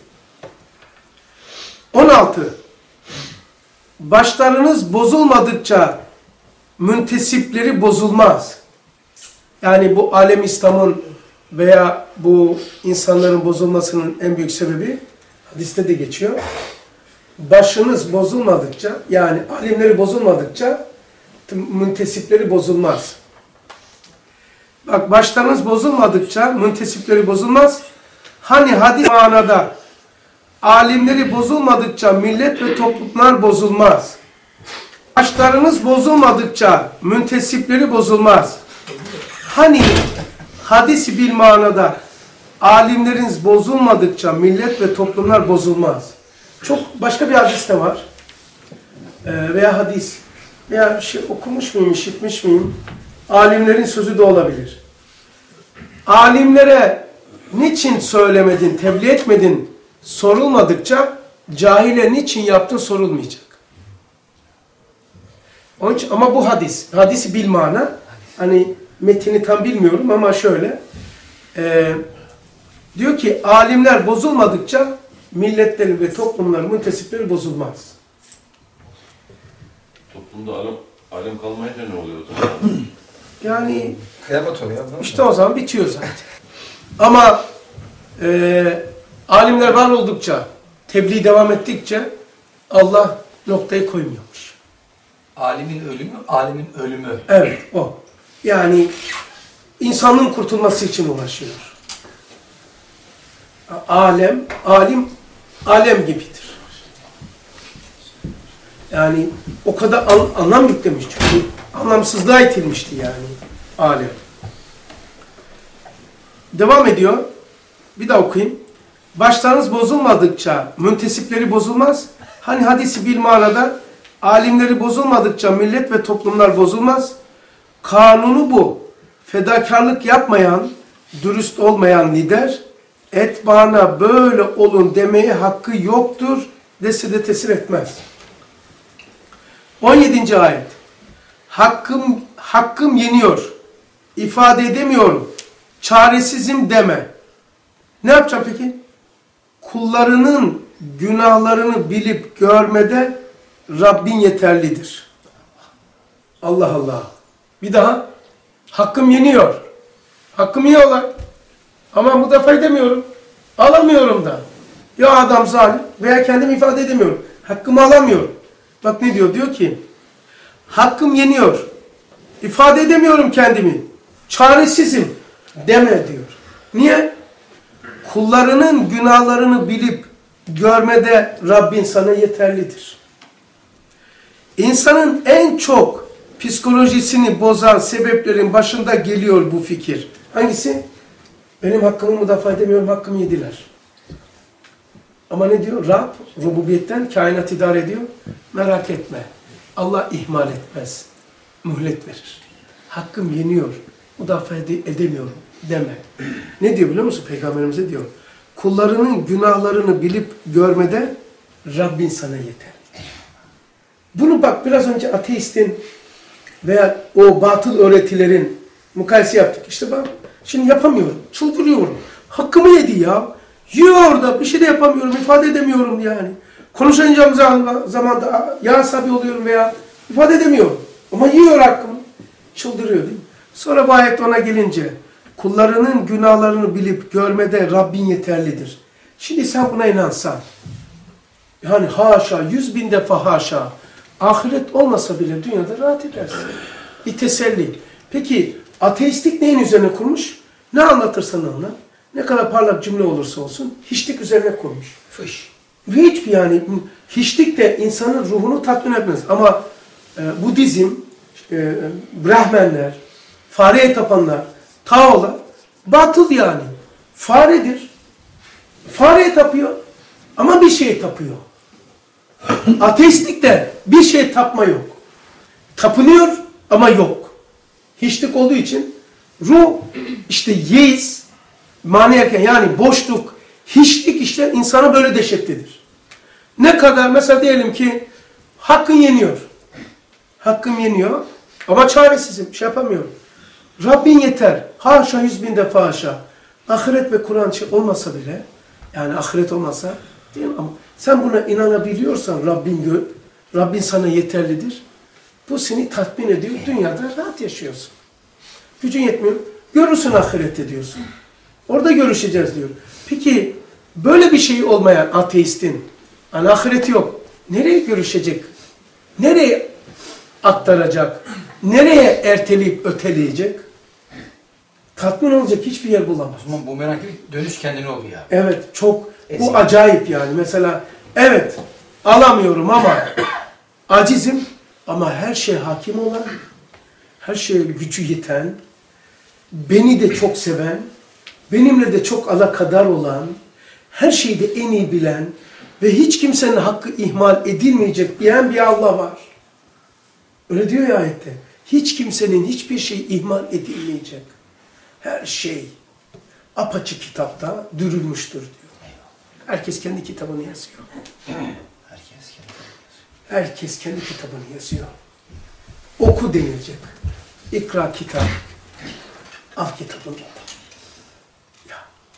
on altı. Başlarınız bozulmadıkça müntesipleri bozulmaz. Yani bu alem İslam'ın veya bu insanların bozulmasının en büyük sebebi hadiste de geçiyor. Başınız bozulmadıkça yani alimleri bozulmadıkça müntesipleri bozulmaz. Bak başlarınız bozulmadıkça müntesipleri bozulmaz. Hani hadis manada alimleri bozulmadıkça millet ve toplumlar bozulmaz. Başlarınız bozulmadıkça müntesipleri bozulmaz. Hani hadisi bil manada alimleriniz bozulmadıkça millet ve toplumlar bozulmaz. Çok başka bir hadis de var. Ee, veya hadis. Veya şey okumuş muyum, işitmiş miyim? Alimlerin sözü de olabilir. Alimlere niçin söylemedin, tebliğ etmedin sorulmadıkça cahile niçin yaptın sorulmayacak. Onun için, ama bu hadis. Hadisi bil mana. Hani metini tam bilmiyorum ama şöyle. E, diyor ki alimler bozulmadıkça milletlerin ve toplumların müntesipleri bozulmaz. Toplumda alim, alim kalmayınca ne oluyor o zaman? Yani Kıyamet oluyor. işte o zaman bitiyor zaten. Ama e, alimler var oldukça, tebliğ devam ettikçe Allah noktayı koymuyormuş. Alimin ölümü, alimin ölümü. Evet o. Yani insanlığın kurtulması için uğraşıyor. Alem, alim, alem gibidir. Yani o kadar an, anlam yüklemiş çünkü anlamsızlığa itilmişti yani alem. Devam ediyor. Bir daha okuyayım. Başlarınız bozulmadıkça müntesipleri bozulmaz. Hani hadisi bil manada alimleri bozulmadıkça millet ve toplumlar bozulmaz. Kanunu bu. Fedakarlık yapmayan, dürüst olmayan lider, etbaana böyle olun demeye hakkı yoktur dese de tesir etmez. on yedinci ayet. Hakkım, hakkım yeniyor. İfade edemiyorum. Çaresizim deme. Ne yapacağım peki? Kullarının günahlarını bilip görmede Rabbin yeterlidir. Allah Allah. Bir daha. Hakkım yeniyor. Hakkım yiyorlar. Ama müdafaa edemiyorum. Alamıyorum da. Ya adam zalim veya kendimi ifade edemiyorum. Hakkımı alamıyorum. Bak ne diyor? Diyor ki hakkım yeniyor. İfade edemiyorum kendimi. Çaresizim deme diyor. Niye? Kullarının günahlarını bilip görmede Rabbin sana yeterlidir. İnsanın en çok psikolojisini bozan sebeplerin başında geliyor bu fikir. Hangisi? Benim hakkımı müdafaa edemiyorum, hakkımı yediler. Ama ne diyor? Rab, rububiyetten kainat idare ediyor. Merak etme. Allah ihmal etmez. Mühlet verir. Hakkım yeniyor. Müdafaa ede- edemiyorum deme. Ne diyor biliyor musun? Peygamberimize diyor. Kullarının günahlarını bilip görmede Rabbin sana yeter. Bunu bak biraz önce ateistin veya o batıl öğretilerin mukayese yaptık. İşte bak şimdi yapamıyorum. Çıldırıyorum. Hakkımı yedi ya. Yiyor da bir şey de yapamıyorum. İfade edemiyorum yani. Konuşacağım zamanda ya asabi oluyorum veya ifade edemiyorum. Ama yiyor hakkımı. Çıldırıyor değil mi? Sonra bu ayet ona gelince kullarının günahlarını bilip görmede Rabbin yeterlidir. Şimdi sen buna inansan Yani haşa, yüz bin defa haşa. Ahiret olmasa bile dünyada rahat edersin. Bir teselli. Peki ateistlik neyin üzerine kurmuş? Ne anlatırsan anlat. Ne kadar parlak cümle olursa olsun hiçlik üzerine kurmuş. Fış. Ve hiçbir yani hiçlik de insanın ruhunu tatmin etmez. Ama e, Budizm, e, Brahmenler, fareye tapanlar, Tao'lar batıl yani. Faredir. Fareye tapıyor ama bir şeye tapıyor. Ateistlik de bir şeye tapma yok. Tapınıyor ama yok. Hiçlik olduğu için ruh işte yeis, mani erken yani boşluk, hiçlik işte insana böyle dehşetlidir. Ne kadar mesela diyelim ki hakkın yeniyor. Hakkım yeniyor ama çaresizim, şey yapamıyorum. Rabbin yeter. Haşa yüz bin defa haşa. Ahiret ve Kur'an olmasa bile, yani ahiret olmasa, değil mi? Ama sen buna inanabiliyorsan Rabbin gör, Rabbin sana yeterlidir. Bu seni tatmin ediyor. Dünyada rahat yaşıyorsun. Gücün yetmiyor. Görürsün ahirette diyorsun. Orada görüşeceğiz diyor. Peki böyle bir şey olmayan ateistin, yani ahireti yok. Nereye görüşecek? Nereye aktaracak? Nereye erteleyip öteleyecek? Tatmin olacak hiçbir yer bulamaz. O zaman bu merak etmek dönüş kendine oluyor abi. Evet, çok, bu Eziyet. acayip yani. Mesela, evet, alamıyorum ama acizim ama her şeye hakim olan, her şeye gücü yeten, beni de çok seven, benimle de çok alakadar olan, her şeyi de en iyi bilen ve hiç kimsenin hakkı ihmal edilmeyecek diyen bir Allah var. Öyle diyor ya ayette. Hiç kimsenin hiçbir şey ihmal edilmeyecek. Her şey apaçık kitapta dürülmüştür diyor. Herkes kendi kitabını yazıyor. Herkes kendi. Herkes kendi kitabını yazıyor. Oku denilecek. İkra kitap. Al kitabını. Ya.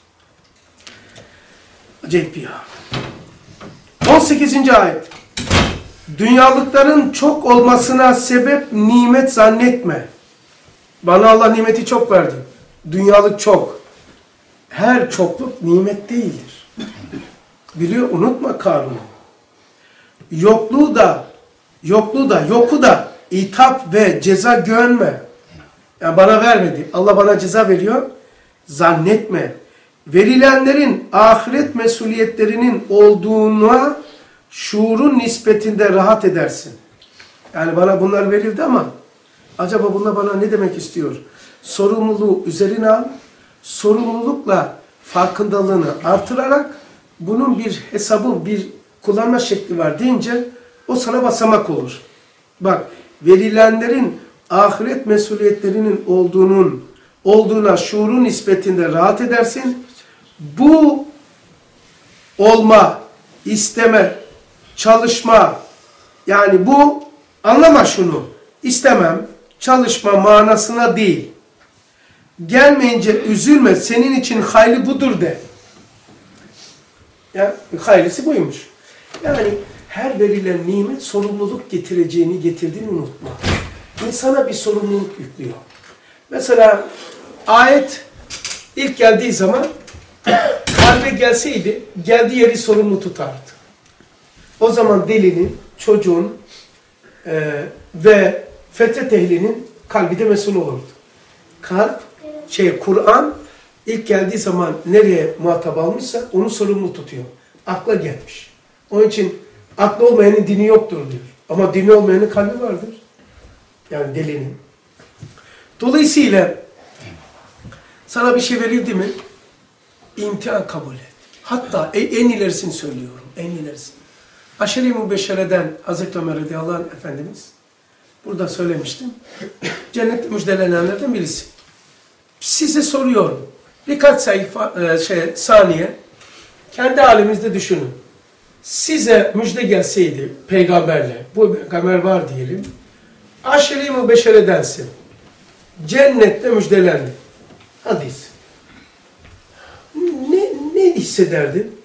Acayip ya. on sekizinci ayet. Dünyalıkların çok olmasına sebep nimet zannetme. Bana Allah nimeti çok verdi. Dünyalık çok. Her çokluk nimet değildir. Biliyor, unutma Karun'u. Yokluğu da, yokluğu da, yoku da itap ve ceza görme. Yani bana vermedi. Allah bana ceza veriyor. Zannetme. Verilenlerin ahiret mesuliyetlerinin olduğuna şuurun nispetinde rahat edersin. Yani bana bunlar verildi ama acaba bunlar bana ne demek istiyor? Sorumluluğu üzerine al, sorumlulukla farkındalığını artırarak bunun bir hesabı, bir kullanma şekli var deyince o sana basamak olur. Bak, verilenlerin ahiret mesuliyetlerinin olduğunun olduğuna şuurun nispetinde rahat edersin. Bu olma, isteme, çalışma, yani bu, anlama şunu, istemem, çalışma manasına değil. Gelmeyince üzülme, senin için hayli budur de. Yani haylisi buymuş. Yani her verilen nimet sorumluluk getireceğini, getirdiğini unutma. İnsana bir sorumluluk yüklüyor. Mesela ayet ilk geldiği zaman kalbe gelseydi, geldiği yeri sorumlu tutardı. O zaman delinin, çocuğun e, ve fetret ehlinin kalbi de mesul olurdu. Kalp, şey, Kur'an ilk geldiği zaman nereye muhatap almışsa onu sorumlu tutuyor. Akla gelmiş. Onun için aklı olmayanın dini yoktur diyor. Ama dini olmayanın kalbi vardır. Yani delinin. Dolayısıyla sana bir şey verildi mi imtihan kabul et. Hatta en ilerisini söylüyorum. En ilerisini. Aşere-i Mübeşşere'den Hazreti Ömer radıyallahu anh Efendimiz burada söylemiştim. Cennette müjdelenenlerden birisi. Size soruyorum. Birkaç sayfa, şey, saniye kendi halimizde düşünün. Size müjde gelseydi peygamberle, bu peygamber var diyelim. Aşere-i Mübeşşere'densin. Cennette müjdelendi. Hadis. Ne, ne hissederdin?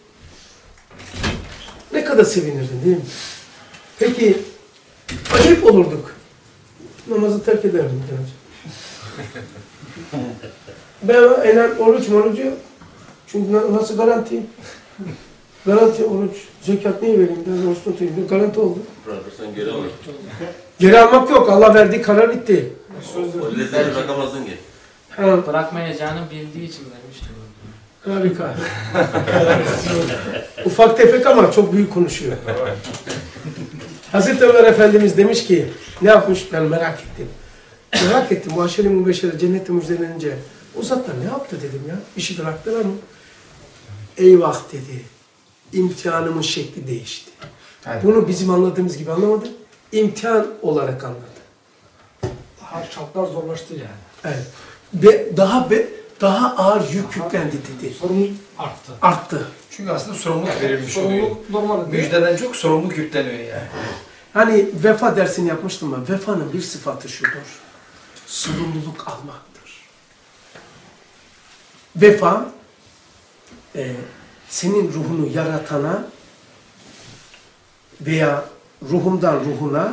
Ne kadar sevinirdin değil mi? Peki, acayip olurduk. Namazı terk ederdim. Ben enen oruç morucu yok. Çünkü nasıl garanti? Garanti oruç, zekat neyi vereyim? Ben oruç tutayım. diyor. Garanti oldu. Bırakırsan geri alır. Geri almak yok. Allah verdiği karar bitti. O lezzeti bırakamazsın ki. Ha, Bırakmayacağını bildiği için vermiştir. harika. Ufak tefek ama çok büyük konuşuyor. Hazreti Ömer Efendimiz demiş ki, ne yapmış? Ben merak ettim. Merak ettim. Bu aşere-i mübeşşere cennette müjdelenince o zatlar ne yaptı dedim ya. İşi bıraktılar mı? Eyvah dedi. İmtihanımın şekli değişti. Evet. Bunu bizim anladığımız gibi anlamadı. İmtihan olarak anladı. Daha şartlar zorlaştı yani. Evet. Ve daha be, daha ağır yük yüklendi dedi. Sorumluluk arttı. Arttı. Çünkü aslında sorumluluk verilmiş oluyor. Sorumluluk normalde. Müjdeden çok sorumluluk yükleniyor yani. Hani vefa dersini yapmıştım ben. Vefanın bir sıfatı şudur. Sorumluluk almaktır. Vefa, e, senin ruhunu yaratana veya ruhumdan ruhuna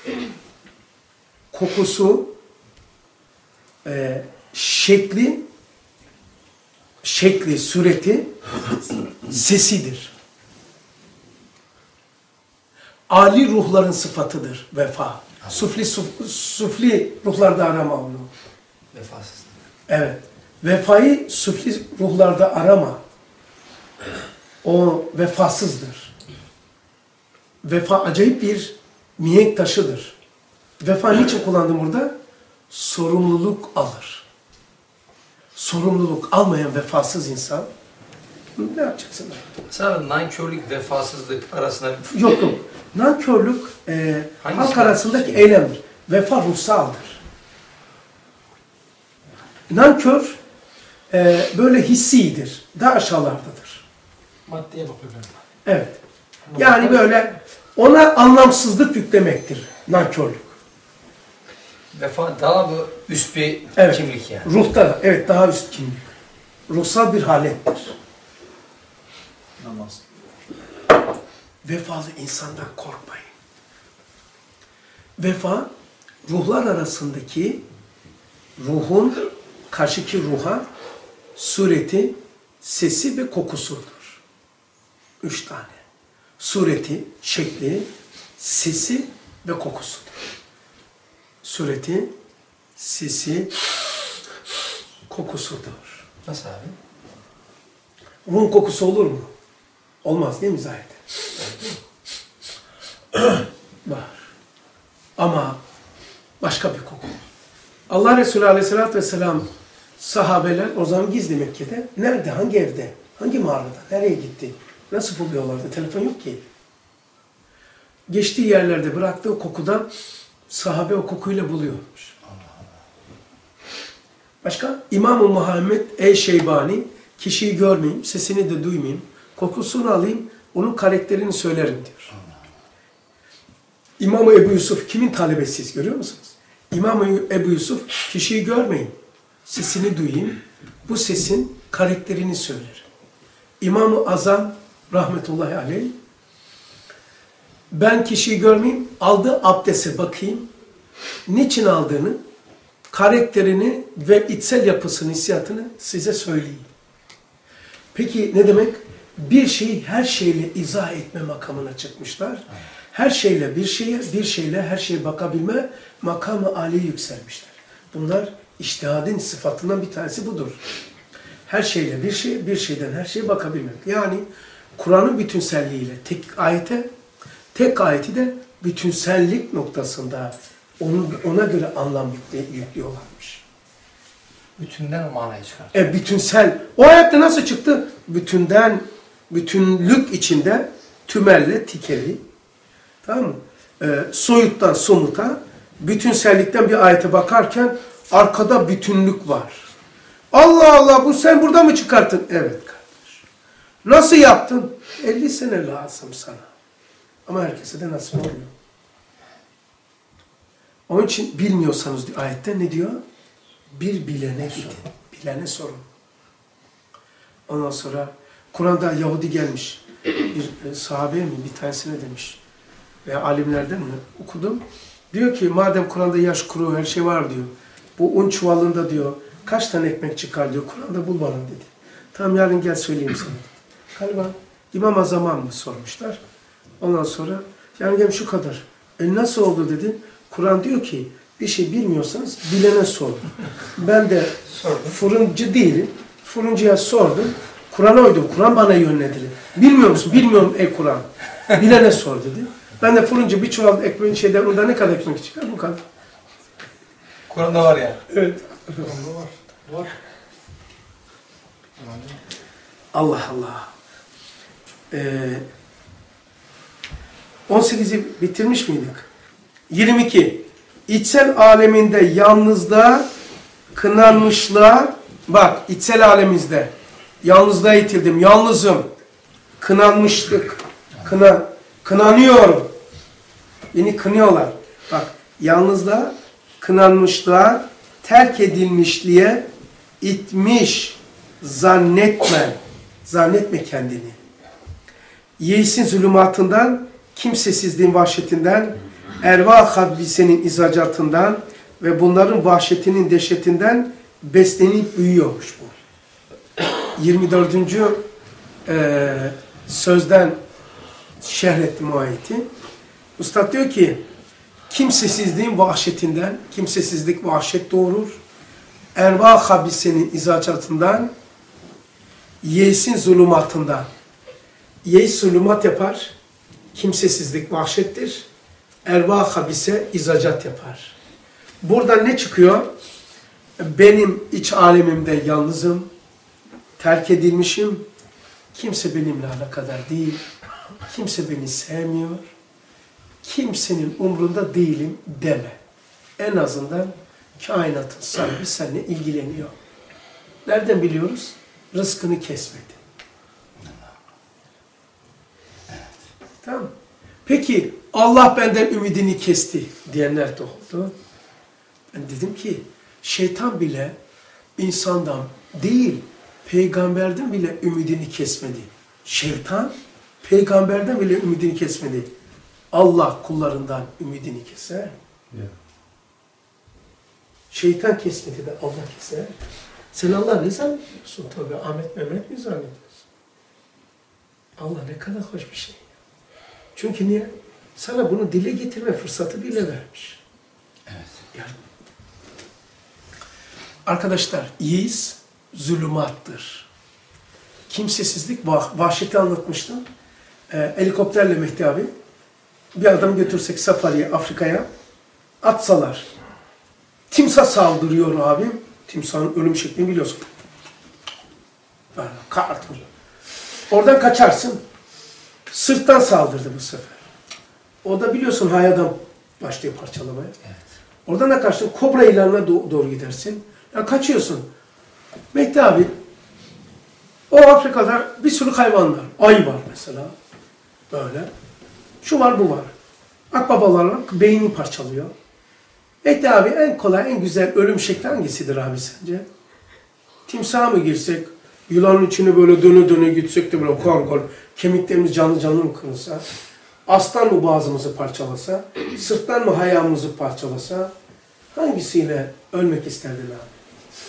kokusu, e, şekli, şekli, sureti, sesidir. Ali ruhların sıfatıdır vefa. Sufli, suf, sufli ruhlarda arama onu. Vefasız. Evet. Vefayı sufli ruhlarda arama. O vefasızdır. Vefa acayip bir mihenk taşıdır. Vefa niçin kullandım burada? Sorumluluk alır. Sorumluluk almayan vefasız insan ne yapacaksın? Mesela nankörlük, vefasızlık arasında bir Yok yok. Nankörlük e, Hangisi halk var? arasındaki eylemdir. Vefa ruhsaldır. Nankör e, böyle hissidir. Daha aşağılardadır. Maddeye bakıyor ben. Evet. Yani böyle ona anlamsızlık yüklemektir nankörlük. vefa daha bu üst bir Evet. kimlik yani. Ruhta, evet daha üst kimlik. Ruhsal bir halettir. Namaz. Vefalı insandan korkmayın. Vefa, ruhlar arasındaki ruhun karşıki ruha sureti, sesi ve kokusudur. Üç tane. Sureti, şekli, sesi ve kokusudur. Sureti, sesi, kokusudur. Nasıl abi? Ruhun kokusu olur mu? Olmaz değil mi zaten? Var. Ama başka bir koku. Allah Resulü Aleyhisselatü Vesselam sahabeler o zaman gizli Mekke'de. Nerede? Hangi evde? Hangi mağarada? Nereye gitti? Nasıl buluyorlardı? Telefon yok ki. Geçtiği yerlerde bıraktığı kokudan sahabe o kokuyla buluyormuş. Başka? İmam-ı Muhammed Ey-Şeybani kişiyi görmeyeyim, sesini de duymayayım, kokusunu alayım, onun karakterini söylerim diyor. İmam-ı Ebu Yusuf kimin talebesiyiz görüyor musunuz? İmam-ı Ebu Yusuf kişiyi görmeyin, sesini duyayım, bu sesin karakterini söylerim. İmam-ı Azam rahmetullahi aleyh, ben kişiyi görmeyeyim, aldığı abdeste bakayım, niçin aldığını, karakterini ve içsel yapısını, hissiyatını size söyleyeyim. Peki ne demek? Bir şeyi her şeyle izah etme makamına çıkmışlar. Her şeyle bir şeye, bir şeyle her şeye bakabilme makamı âliye yükselmişler. Bunlar içtihadın sıfatından bir tanesi budur. Her şeyle bir şey, bir şeyden her şeye bakabilmek. Yani Kur'an'ın bütünselliğiyle tek ayete, tek ayeti de bütünsellik noktasında onun, ona göre anlam yükle, yüklüyorlarmış. Bütünden o manayı çıkar. E bütünsel. O ayette nasıl çıktı? Bütünden, bütünlük içinde tümelle tikeli. Tamam mı? E, soyuttan somuta, bütünsellikten bir ayete bakarken arkada bütünlük var. Allah Allah bu sen burada mı çıkarttın? Evet kardeş. Nasıl yaptın? elli sene lazım sana. Ama herkese de nasıl oluyor? Onun için bilmiyorsanız diyor, ayette ne diyor? Bir bilene gidin. Bilene sorun. Ondan sonra Kur'an'da Yahudi gelmiş. Bir e, sahabe mi? Bir tanesine demiş. Veya alimlerden mi? Okudum. Diyor ki madem Kur'an'da yaş, kuru her şey var diyor. Bu un çuvalında diyor. Kaç tane ekmek çıkar diyor. Kur'an'da bul bana dedi. Tamam yarın gel söyleyeyim sana. Galiba İmam Azaman mı sormuşlar. Ondan sonra yani gelmiş şu kadar. E nasıl oldu dedi. Kur'an diyor ki bir şey bilmiyorsanız bilene sorun. Ben de Sordum. fırıncı değilim. Fırıncıya sordum. Kur'an'a uydum. Kur'an bana yönlendirdi. Bilmiyor musun? Bilmiyorum ey Kur'an. Bilene sor dedi. Ben de fırıncı bir çuval ekmeğin şeyden onda ne kadar ekmek çıkar? Bu kadar. Kur'an'da var ya. Evet. Kur'an'da var. Var. Allah Allah. Ee, on sekizi bitirmiş miydik? yirmi iki. İçsel aleminde yalnızlığa, kınanmışlığa, bak içsel alemimizde yalnızlığa itildim, yalnızım, kınanmışlık, kına, kınanıyorum. Beni kınıyorlar. Bak yalnızlığa, kınanmışlığa, terk edilmişliğe itmiş zannetme, zannetme kendini. Yeisin zulümatından, kimsesizliğin vahşetinden, erva hadbisenin izacatından ve bunların vahşetinin dehşetinden beslenip büyüyormuş bu. yirmi dördüncü E, sözden şerhettim o ayeti. Üstad diyor ki, kimsesizliğin vahşetinden, kimsesizlik vahşet doğurur. Erva habisenin izacatından, yeisin zulümatından. Yeis zulümat yapar, kimsesizlik vahşettir. Erva habise izacat yapar. Buradan ne çıkıyor? Benim iç alemimde yalnızım, terk edilmişim, kimse benimle alakadar değil, kimse beni sevmiyor, kimsenin umrunda değilim deme. En azından kainatın sahibi seninle ilgileniyor. Nereden biliyoruz? Rızkını kesmedi. Tamam mı? Peki Allah benden ümidini kesti diyenler de oldu. Ben dedim ki şeytan bile insandan değil, peygamberden bile ümidini kesmedi. Şeytan peygamberden bile ümidini kesmedi. Allah kullarından ümidini keser. Evet. Şeytan kesmedi de Allah keser. Sen Allah ne zannediyorsun? Tabii Ahmet Mehmet mi zannediyorsun? Allah ne kadar hoş bir şey. Çünkü niye? Sana bunu dile getirme fırsatı bile vermiş. Evet. Yani. Arkadaşlar, yeis zulümattır. Kimsesizlik, vah vahşeti anlatmıştım. Ee, helikopterle Mehdi abi, bir adam götürsek safariye, Afrika'ya, atsalar. Timsah saldırıyor abi. Timsahın ölüm şeklini biliyorsun. Böyle kartır. Oradan kaçarsın. Sırttan saldırdı bu sefer. O da biliyorsun hayadan başlıyor parçalamaya. Evet. Oradan da kaçtın. Kobra ilanına do doğru gidersin. Ya kaçıyorsun. Mehdi abi, o Afrika'da bir sürü hayvan var. Ayı var mesela. Böyle. Şu var bu var. Akbabalarla beyni parçalıyor. Mehdi abi en kolay, en güzel ölüm şekli hangisidir abi sence? Timsaha mı girsek? Yılanın içine böyle döne döne gitsek de böyle kor kor. Kemiklerimiz canlı canlı mı kırılsa? Aslan mı boğazımızı parçalasa? Sırttan mı hayamımızı parçalasa? Hangisiyle ölmek isterdin abi?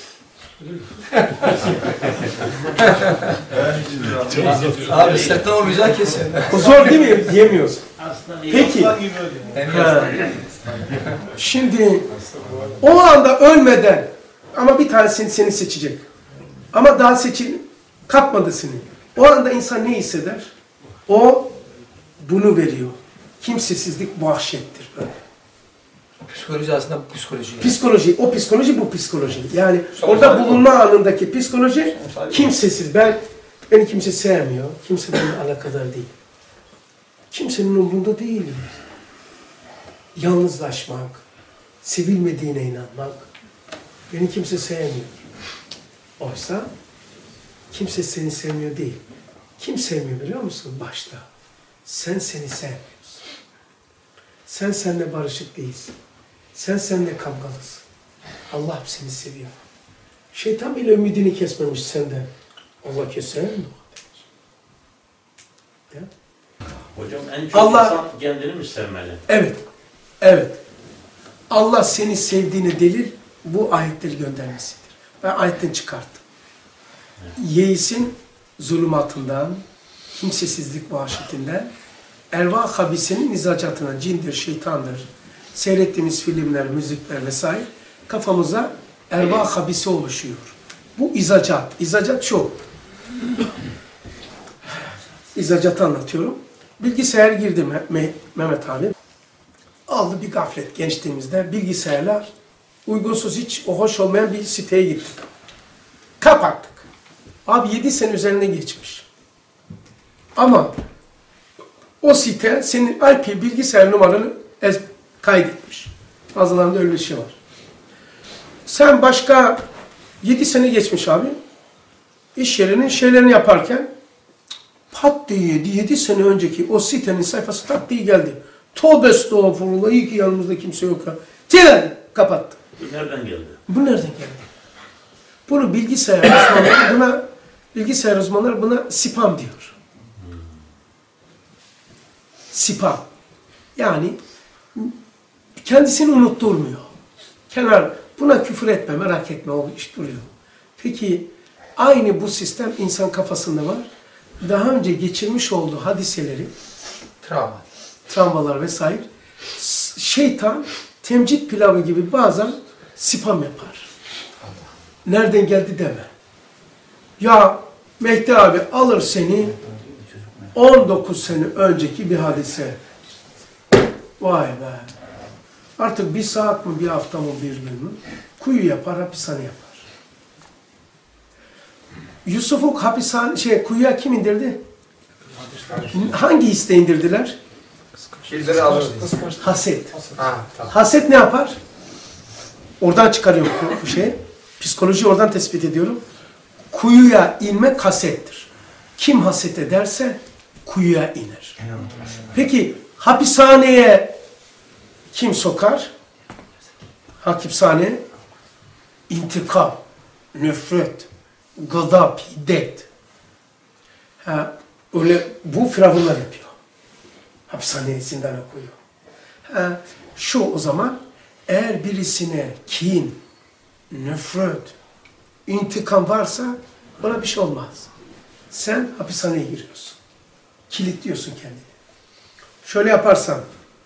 Abi sırttan o güzel kesin. O zor değil mi? Diyemiyorsun. Peki. Ha. Şimdi o anda ölmeden ama bir tanesini seni seçecek. Ama daha seçil kapmadı seni. O anda insan ne hisseder? O bunu veriyor. Kimsesizlik vahşettir böyle. Psikoloji aslında bu psikoloji. Yani. Psikoloji, o psikoloji bu psikoloji. Yani orada bulunma anındaki psikoloji kimsesiz. Ben beni kimse sevmiyor. Kimse benimle alakadar değil. Kimsenin umrunda değilim. Yalnızlaşmak, sevilmediğine inanmak. Beni kimse sevmiyor. Oysa kimse seni sevmiyor değil. Kim sevmiyor biliyor musun? Başta. Sen seni sevmiyorsun. Sen seninle barışık değilsin. Sen seninle kavgalısın. Allah seni seviyor. Şeytan bile ümidini kesmemiş senden. Allah keser mi? Ya? Hocam en çok Allah- insan kendini mi sevmeli? Evet. Evet. Allah seni sevdiğine delil bu ayetleri göndermesidir. Ben ayetten çıkarttım. Yeisin zulümatından, kimsesizlik vahşetinden, erva habisinin izacatına, cindir, şeytandır, seyrettiğimiz filmler, müzikler vesaire kafamıza erva habisi oluşuyor. Bu izacat. İzacat şu. İzacatı anlatıyorum. Bilgisayar girdi Mehmet abi. Aldı bir gaflet gençliğimizde. Bilgisayarla uygunsuz, hiç o hoş olmayan bir siteye gittik. Kapattık. Abi yedi sene üzerine geçmiş. Ama o site senin I P bilgisayar numaranı kaydetmiş. Bazılarında öyle bir şey var. Sen başka yedi sene geçmiş abi. İş yerinin şeylerini yaparken pat diye yedi sene önceki o sitenin sayfası tak diye geldi. Tövbe estağfurullah, iyi ki yanımızda kimse yok. Tren kapattı. Bu nereden geldi? Bu nereden geldi? Bunu bilgisayar uzmanları buna bilgisayar uzmanları buna spam diyor. Spam. Yani kendisini unutturmuyor. Kenar, buna küfür etme, merak etme, o iş duruyor. Peki aynı bu sistem insan kafasında var. Daha önce geçirmiş olduğu hadiseleri, Travma. travmalar vesaire, şeytan temcit pilavı gibi bazen spam yapar. Nereden geldi deme. Ya Mehdi abi alır seni on dokuz sene önceki bir hadise. Vay be. Artık bir saat mi, bir hafta mı, bir gün mü? Kuyu yapar, hapishane yapar. Yusuf'u hapishane, şey, kuyuya kim indirdi? Hangi hisse indirdiler? Bizleri alır. Haset. Ha, tamam. Haset ne yapar? Oradan çıkarıyor bu şey. Psikoloji oradan tespit ediyorum. Kuyuya inmek hasettir. Kim haset ederse kuyuya iner. Peki hapishaneye kim sokar? Hapishaneye intikam, nefret, gıdap, hiddet. Ha, öyle bu firavunlar yapıyor. Hapishaneye, zindana koyuyor. Ha, şu o zaman eğer birisine kin, nefret, intikam varsa ona bir şey olmaz. Sen hapishaneye giriyorsun. Kilitliyorsun kendini. Şöyle yaparsan,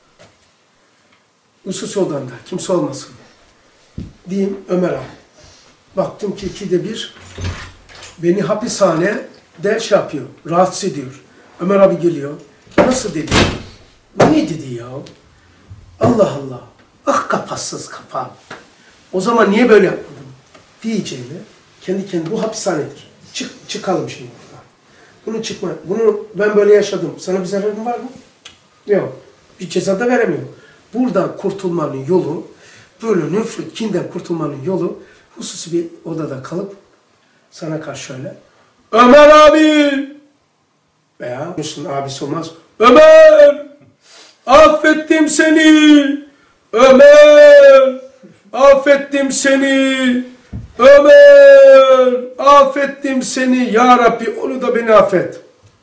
husus odanda kimse olmasın. Diyeyim Ömer abi. Baktım ki ikide bir beni hapishanede şey yapıyor, rahatsız ediyor. Ömer abi geliyor. Nasıl dedi? Ne dedi ya? Allah Allah. Ah kafasız kafam. O zaman niye böyle yapmadım? Diyeceğime kendi kendine bu hapishanedir. Çık, çıkalım şimdi buradan. Bunu çıkma. Bunu ben böyle yaşadım. Sana bir zararın var mı? Yok. Bir ceza da veremiyorum. Buradan kurtulmanın yolu, böyle nefret, kinden kurtulmanın yolu, hususi bir odada kalıp sana karşı şöyle, Ömer abi! Veya abisi olmaz. Ömer! Affettim seni! Ömer! Affettim seni! Ömer! Affettim seni! Ya Rabbi onu da beni affet.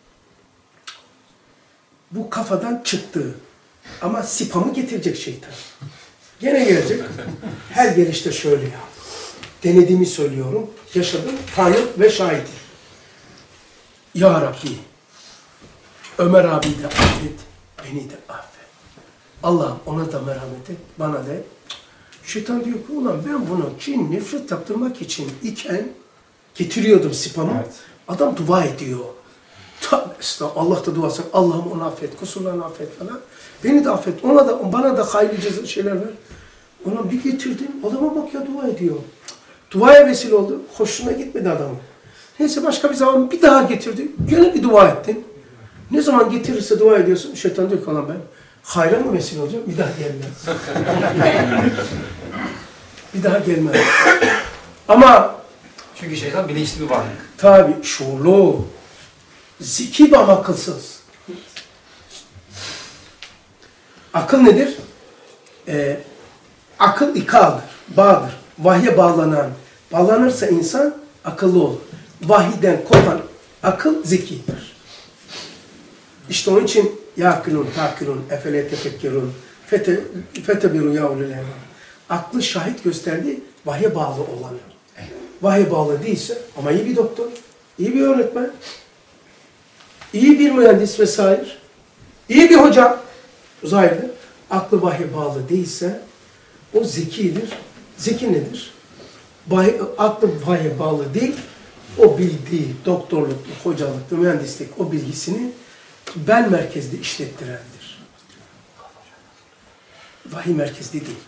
Bu kafadan çıktı. Ama spamı getirecek şeytan. Gene gelecek. Her gelişte şöyle ya. Denediğimi söylüyorum. Yaşadım. Tanrı ve şahidim. Ya Rabbi, Ömer abi de affet, beni de affet. Allah'ım ona da merhamet et, bana da. Şeytan diyor ki, ulan ben bunu kin, nefret taptırmak için iken getiriyordum spamı. Evet. Adam dua ediyor. Tabi estağfurullah, Allah da duası, Allah'ım onu affet, kusurlarını affet falan. Beni de affet, ona da, bana da hayırlı şeyler ver. Ona bir getirdim, adama bak ya dua ediyor. Duaya vesile oldu, hoşuna gitmedi adamın. Neyse başka bir zaman bir daha getirdi, gene bir dua ettin. Ne zaman getirirse dua ediyorsun, şeytan diyor ki lan ben hayra mı vesile olacağım, bir daha gelmez. bir daha gelmez. Ama Çünkü şeytan bilinçli bir varlık. tabi şuurlu, zeki ama akılsız. Akıl nedir? Ee, akıl ikaldır, bağdır. Vahye bağlanan, bağlanırsa insan akıllı olur. Vahiden kopan akıl zekidir. İşte onun için yakilun, takilun, efele tefekkirun, fetebiru yaulil evan. Aklı şahit gösterdi, vahye bağlı olanı. Vahye bağlı değilse, ama iyi bir doktor, iyi bir öğretmen, iyi bir mühendis vesaire, iyi bir hoca, zahirde, aklı vahye bağlı değilse, o zekidir. Zeki nedir? Vahiy, aklı vahye bağlı değil, o bildiği doktorluklu, hocalıklı, mühendislik o bilgisini ben merkezli işlettirendir. Vahiy merkezli değil.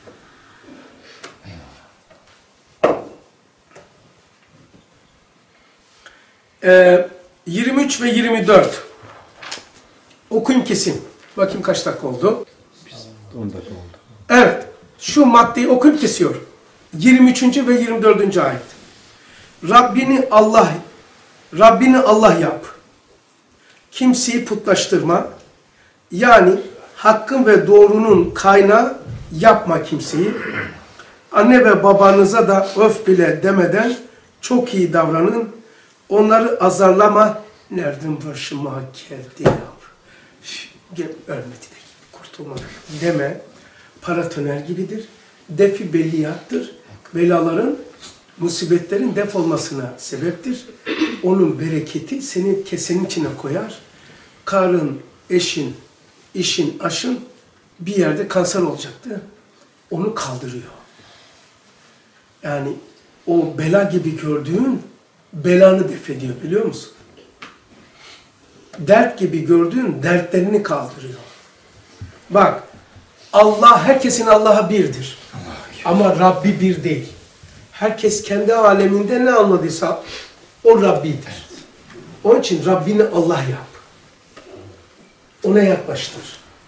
Ee, yirmi üç ve yirmi dört okuyayım kesin. Bakayım kaç dakika oldu. on dakika oldu. Evet. Şu maddeyi okuyup kesiyor. yirmi üçüncü ve yirmi dördüncü ayet. Rabbini Allah Rabbini Allah yap. Kimseyi putlaştırma. Yani hakkın ve doğrunun kaynağı yapma kimseyi. Anne ve babanıza da öf bile demeden çok iyi davranın. Onları azarlama. Nereden başıma geldi ya? Gel, ölmedi de kurtulmadı deme. Paratoner gibidir. Defi belliyattır. Belaların, musibetlerin def olmasına sebeptir. Onun bereketi seni kesenin içine koyar. Karın, eşin, işin, aşın bir yerde kanser olacaktı. Onu kaldırıyor. Yani o bela gibi gördüğün belanı def ediyor biliyor musun? Dert gibi gördüğün dertlerini kaldırıyor. Bak, Allah, herkesin Allah'a birdir. Ama Rabbi bir değil. Herkes kendi aleminde ne anladıysa o Rabbidir. Onun için Rabbini Allah yap. Ona yaklaştır.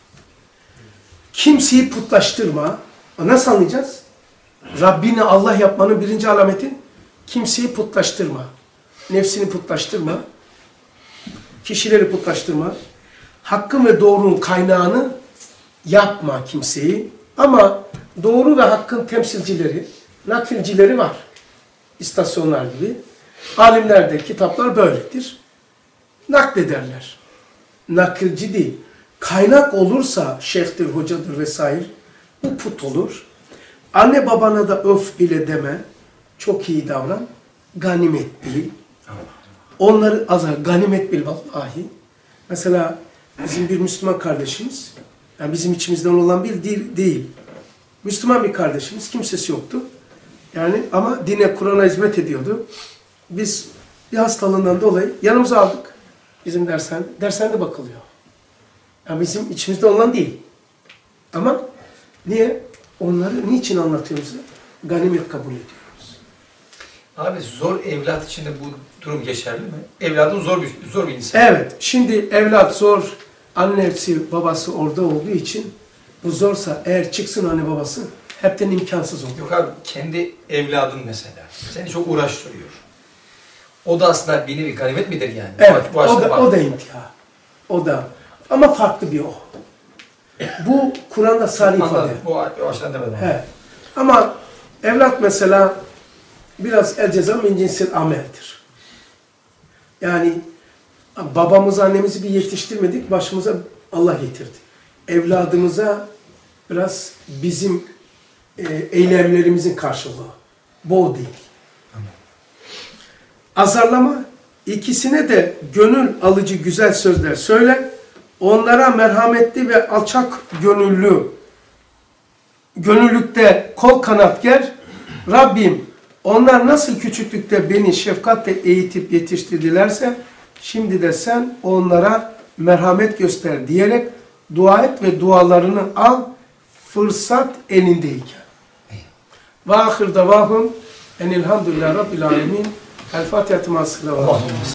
Kimseyi putlaştırma. Nasıl anlayacağız? Rabbini Allah yapmanın birinci alameti kimseyi putlaştırma. Nefsini putlaştırma. Kişileri putlaştırma. Hakkın ve doğrunun kaynağını yapma kimseyi. Ama doğru ve hakkın temsilcileri, nakilcileri var. İstasyonlar gibi. Alimlerde kitaplar böyledir. Naklederler. Nakilci değil. Kaynak olursa şeyhtir, hocadır vesaire. Bu put olur. Anne babana da öf bile deme. Çok iyi davran. Ganimet bil. Onları azar. Ganimet bil vallahi. Mesela bizim bir Müslüman kardeşimiz, yani bizim içimizden olan bir değil, değil. Müslüman bir kardeşimiz, kimsesi yoktu. Yani ama dine, Kur'an'a hizmet ediyordu. Biz bir hastalığından dolayı yanımıza aldık. Bizim dershane, dershanede bakılıyor. Yani bizim içimizde olan değil. Ama niye? Onları niçin anlatıyoruz? Ganimet kabul ediyoruz. Abi zor evlat için de bu durum geçerli mi? Evladın zor bir, zor bir insan. Evet. Şimdi evlat zor. Annesi, babası orada olduğu için bu zorsa eğer çıksın anne babası hepten imkansız olur. Yok abi kendi evladın mesela. Seni çok uğraştırıyor. O da aslında bir nevi ganimet midir yani? Evet. Bu O açıdan da, bak. o da imtihan. O da. Ama farklı bir o. Bu Kur'an'da sarı ifade. Anladım. Bu, o açıdan demedim. He. Ama evlat mesela biraz el ceza min cinsil ameldir. Yani babamızı, annemizi bir yetiştirmedik, başımıza Allah getirdi. Evladımıza biraz bizim e, eylemlerimizin karşılığı. Bu o değil. Azarlama, ikisine de gönül alıcı güzel sözler söyle, onlara merhametli ve alçak gönüllü, gönüllükte kol kanat ger. Rabbim, onlar nasıl küçüklükte beni şefkatle eğitip yetiştirdilerse, şimdi de sen onlara merhamet göster diyerek dua et ve dualarını al fırsat elindeyken. Ve ahir davahum enilhamdülillah rabbil alemin. El Fatiha-tı